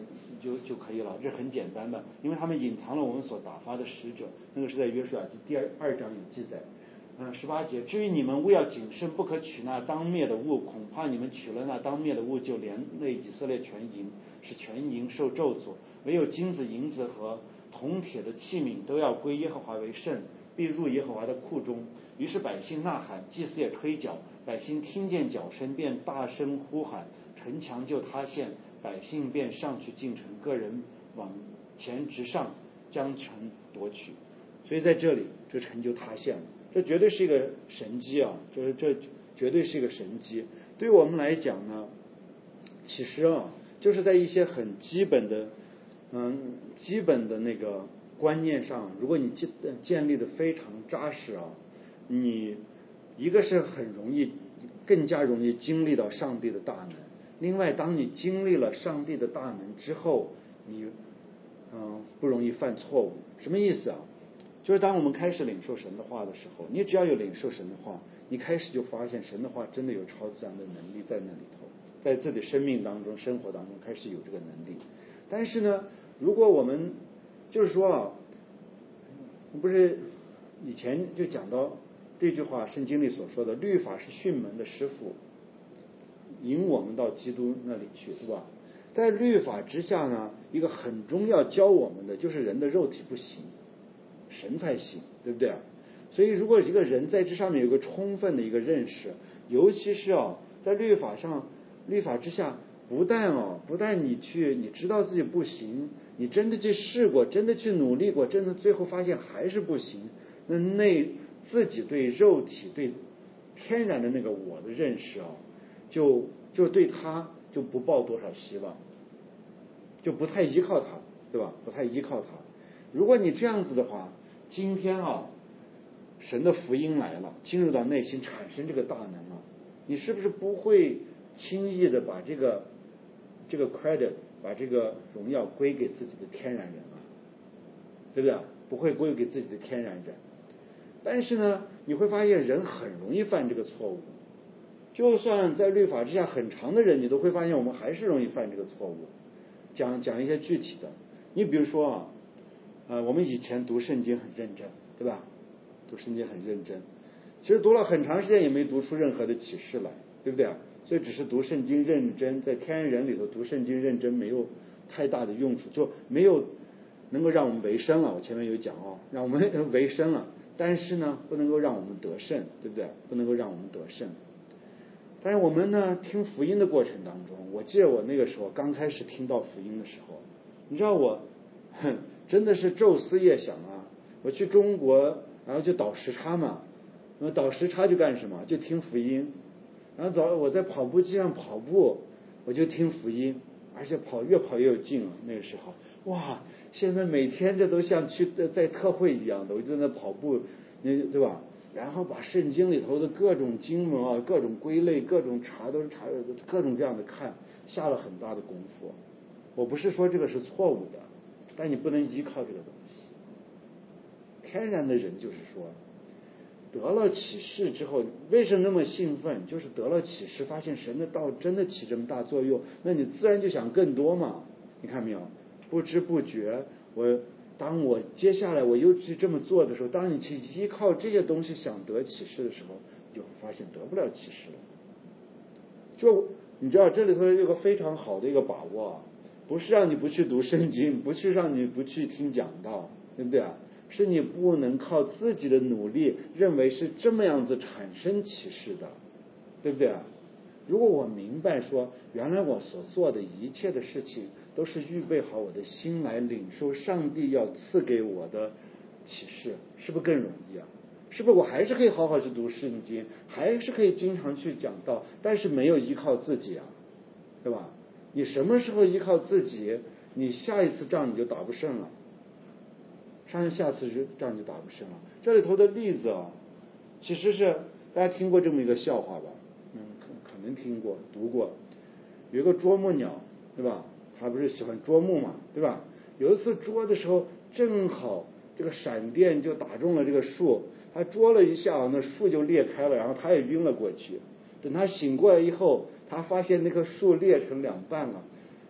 S3: 就就可以了，这很简单的，因为他们隐藏了我们所打发的使者，那个是在约书亚记第二二章有记载。嗯，十八节，至于你们务要谨慎，不可取那当灭的物，恐怕你们取了那当灭的物，就连累以色列全营，使全营受咒诅。唯有金子、银子和铜铁的器皿都要归耶和华为圣，必入耶和华的库中。于是百姓呐喊，祭司也吹角，百姓听见角声，便大声呼喊，城墙就塌陷，百姓便上去进城，个人往前直上，将城夺取。
S2: 所以在这里，这城就塌陷了。这绝对是一个神迹啊！这这绝对是一个神迹。对于我们来讲呢，其实啊，就是在一些很基本的，嗯，基本的那个观念上，如果你建建立的非常扎实啊，你一个是很容易，更加容易经历到上帝的大能。另外，当你经历了上帝的大能之后，你嗯不容易犯错误。什么意思啊？就是当我们开始领受神的话的时候，你只要有领受神的话，你开始就发现神的话真的有超自然的能力在那里头，在自己生命当中、生活当中开始有这个能力。但是呢，如果我们就是说啊，不是以前就讲到这句话，圣经里所说的律法是训门的师傅，引我们到基督那里去，对吧？在律法之下呢，一个很重要教我们的就是人的肉体不行，神才行，对不对啊？所以如果一个人在这上面有个充分的一个认识，尤其是啊，在律法上、律法之下，不但哦，不但你去你知道自己不行，你真的去试过，真的去努力过，真的最后发现还是不行，那那自己对肉体、对天然的那个我的认识啊，就就对他就不抱多少希望，就不太依靠他，对吧？不太依靠他。如果你这样子的话，今天啊，神的福音来了，进入到内心，产生这个大能啊，你是不是不会轻易的把这个这个 credit 把这个荣耀归给自己的天然人啊？对不对？不会归给自己的天然人。但是呢，你会发现人很容易犯这个错误，就算在律法之下很长的人，你都会发现我们还是容易犯这个错误。讲讲一些具体的，你比如说啊，呃，我们以前读圣经很认真，对吧？读圣经很认真，其实读了很长时间也没读出任何的启示来，对不对啊？所以只是读圣经认真，在天然人里头读圣经认真没有太大的用处，就没有能够让我们为生了。我前面有讲哦，让我们为生了，但是呢，不能够让我们得胜，对不对？不能够让我们得胜。但是我们呢，听福音的过程当中，我记得我那个时候刚开始听到福音的时候，你知道我，哼，真的是昼思夜想啊。我去中国，然后就倒时差嘛，那么倒时差就干什么？就听福音。然后早我在跑步机上跑步，我就听福音，而且跑越跑越有劲了。那个时候，哇！现在每天这都像去在特会一样的，我就在那跑步，那对吧？然后把圣经里头的各种经文啊、各种归类、各种查都是查各种各样的看，下了很大的功夫。我不是说这个是错误的，但你不能依靠这个东西。天然的人就是说，得了启示之后，为什么那么兴奋？就是得了启示，发现神的道真的起这么大作用，那你自然就想更多嘛。你看没有？不知不觉，我当我接下来我又去这么做的时候，当你去依靠这些东西想得启示的时候，你就会发现得不了启示了。就你知道这里头有个非常好的一个把握啊，不是让你不去读圣经，不是让你不去听讲道，对不对啊？是你不能靠自己的努力认为是这么样子产生启示的，对不对啊？如果我明白说，原来我所做的一切的事情都是预备好我的心来领受上帝要赐给我的启示，是不是更容易啊？是不是我还是可以好好去读圣经，还是可以经常去讲道，但是没有依靠自己啊，对吧？你什么时候依靠自己，你下一次仗你就打不胜了，上下次仗就打不胜了。这里头的例子啊，其实是大家听过这么一个笑话吧？嗯，可可能听过读过。有一个啄木鸟，对吧？他不是喜欢啄木嘛，对吧？有一次啄的时候，正好这个闪电就打中了这个树，他啄了一下，那树就裂开了，然后他也晕了过去。等他醒过来以后，他发现那棵树裂成两半了，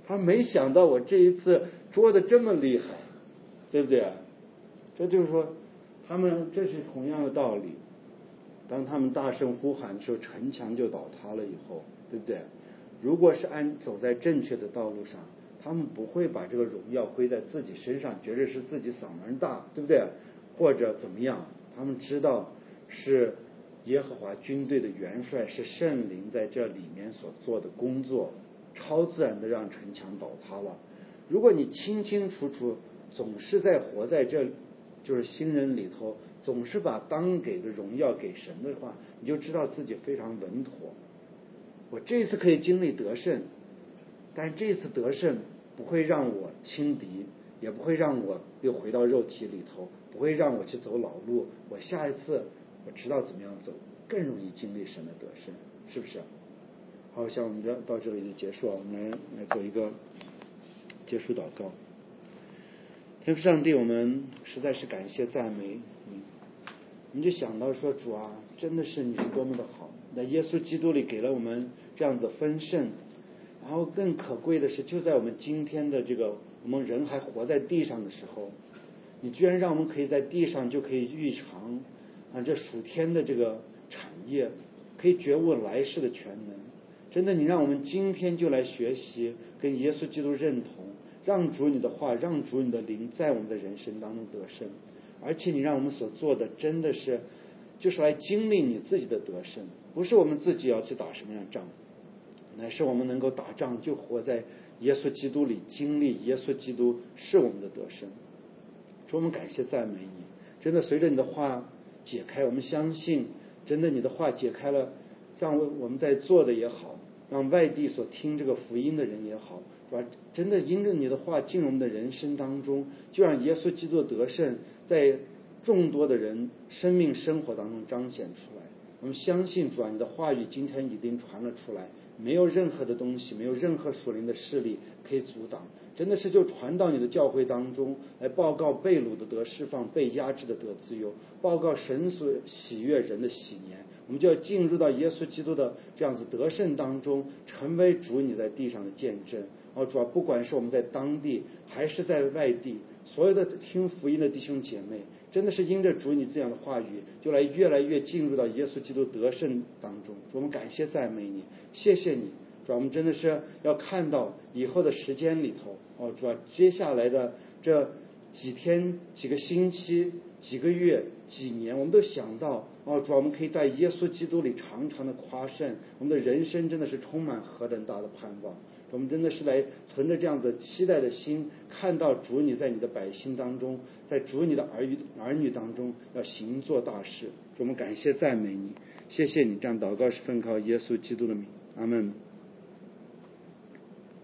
S2: 他没想到我这一次捉的这么厉害，对不对啊？这就是说，他们这是同样的道理。当他们大声呼喊的时候，城墙就倒塌了以后，对不对？如果是按走在正确的道路上，他们不会把这个荣耀归在自己身上，觉得是自己嗓门大，对不对？或者怎么样？他们知道是耶和华军队的元帅，是圣灵在这里面所做的工作，超自然的让城墙倒塌了。如果你清清楚楚总是在活在这就是新人里头，总是把当给的荣耀给神的话，你就知道自己非常稳妥。我这次可以经历得胜，但这次得胜不会让我轻敌，也不会让我又回到肉体里头，不会让我去走老路。我下一次我知道怎么样走，更容易经历神的得胜，是不是？好，像我们的到这里就结束了，我们来来做一个结束祷告。天父上帝，我们实在是感谢赞美你。我们就想到说，主啊，真的是你是多么的好，在耶稣基督里给了我们这样子的丰盛。然后更可贵的是，就在我们今天的这个我们人还活在地上的时候，你居然让我们可以在地上就可以预尝啊这属天的这个产业，可以觉悟来世的全能。真的，你让我们今天就来学习跟耶稣基督认同，让主你的话，让主你的灵在我们的人生当中得胜。而且你让我们所做的真的是就是来经历你自己的得胜，不是我们自己要去打什么样的仗，乃是我们能够打仗就活在耶稣基督里，经历耶稣基督是我们的得胜。主，我们感谢赞美你，真的随着你的话解开，我们相信真的你的话解开了，让我们在座的也好，让外地所听这个福音的人也好，是吧？真的因着你的话进入我们的人生当中，就让耶稣基督的得胜在众多的人生命生活当中彰显出来。我们相信主啊，你的话语今天已经传了出来，没有任何的东西，没有任何属灵的势力可以阻挡，真的是就传到你的教会当中来，报告被掳的得释放，被压制的得自由，报告神所喜悦人的喜年。我们就要进入到耶稣基督的这样子得胜当中，成为主你在地上的见证。哦，主啊，不管是我们在当地还是在外地，所有的听福音的弟兄姐妹，真的是因着主你这样的话语，就来越来越进入到耶稣基督得胜当中。主，我们感谢赞美你，谢谢你。主啊，我们真的是要看到以后的时间里头，哦，主啊，接下来的这几天、几个星期、几个月、几年，我们都想到，哦，主啊，我们可以在耶稣基督里长长的夸胜，我们的人生真的是充满何等大的盼望。我们真的是来存着这样子期待的心，看到主你在你的百姓当中，在主你的儿女儿女当中要行做大事。我们感谢赞美你，谢谢你。这样祷告是奉靠耶稣基督的名，阿们。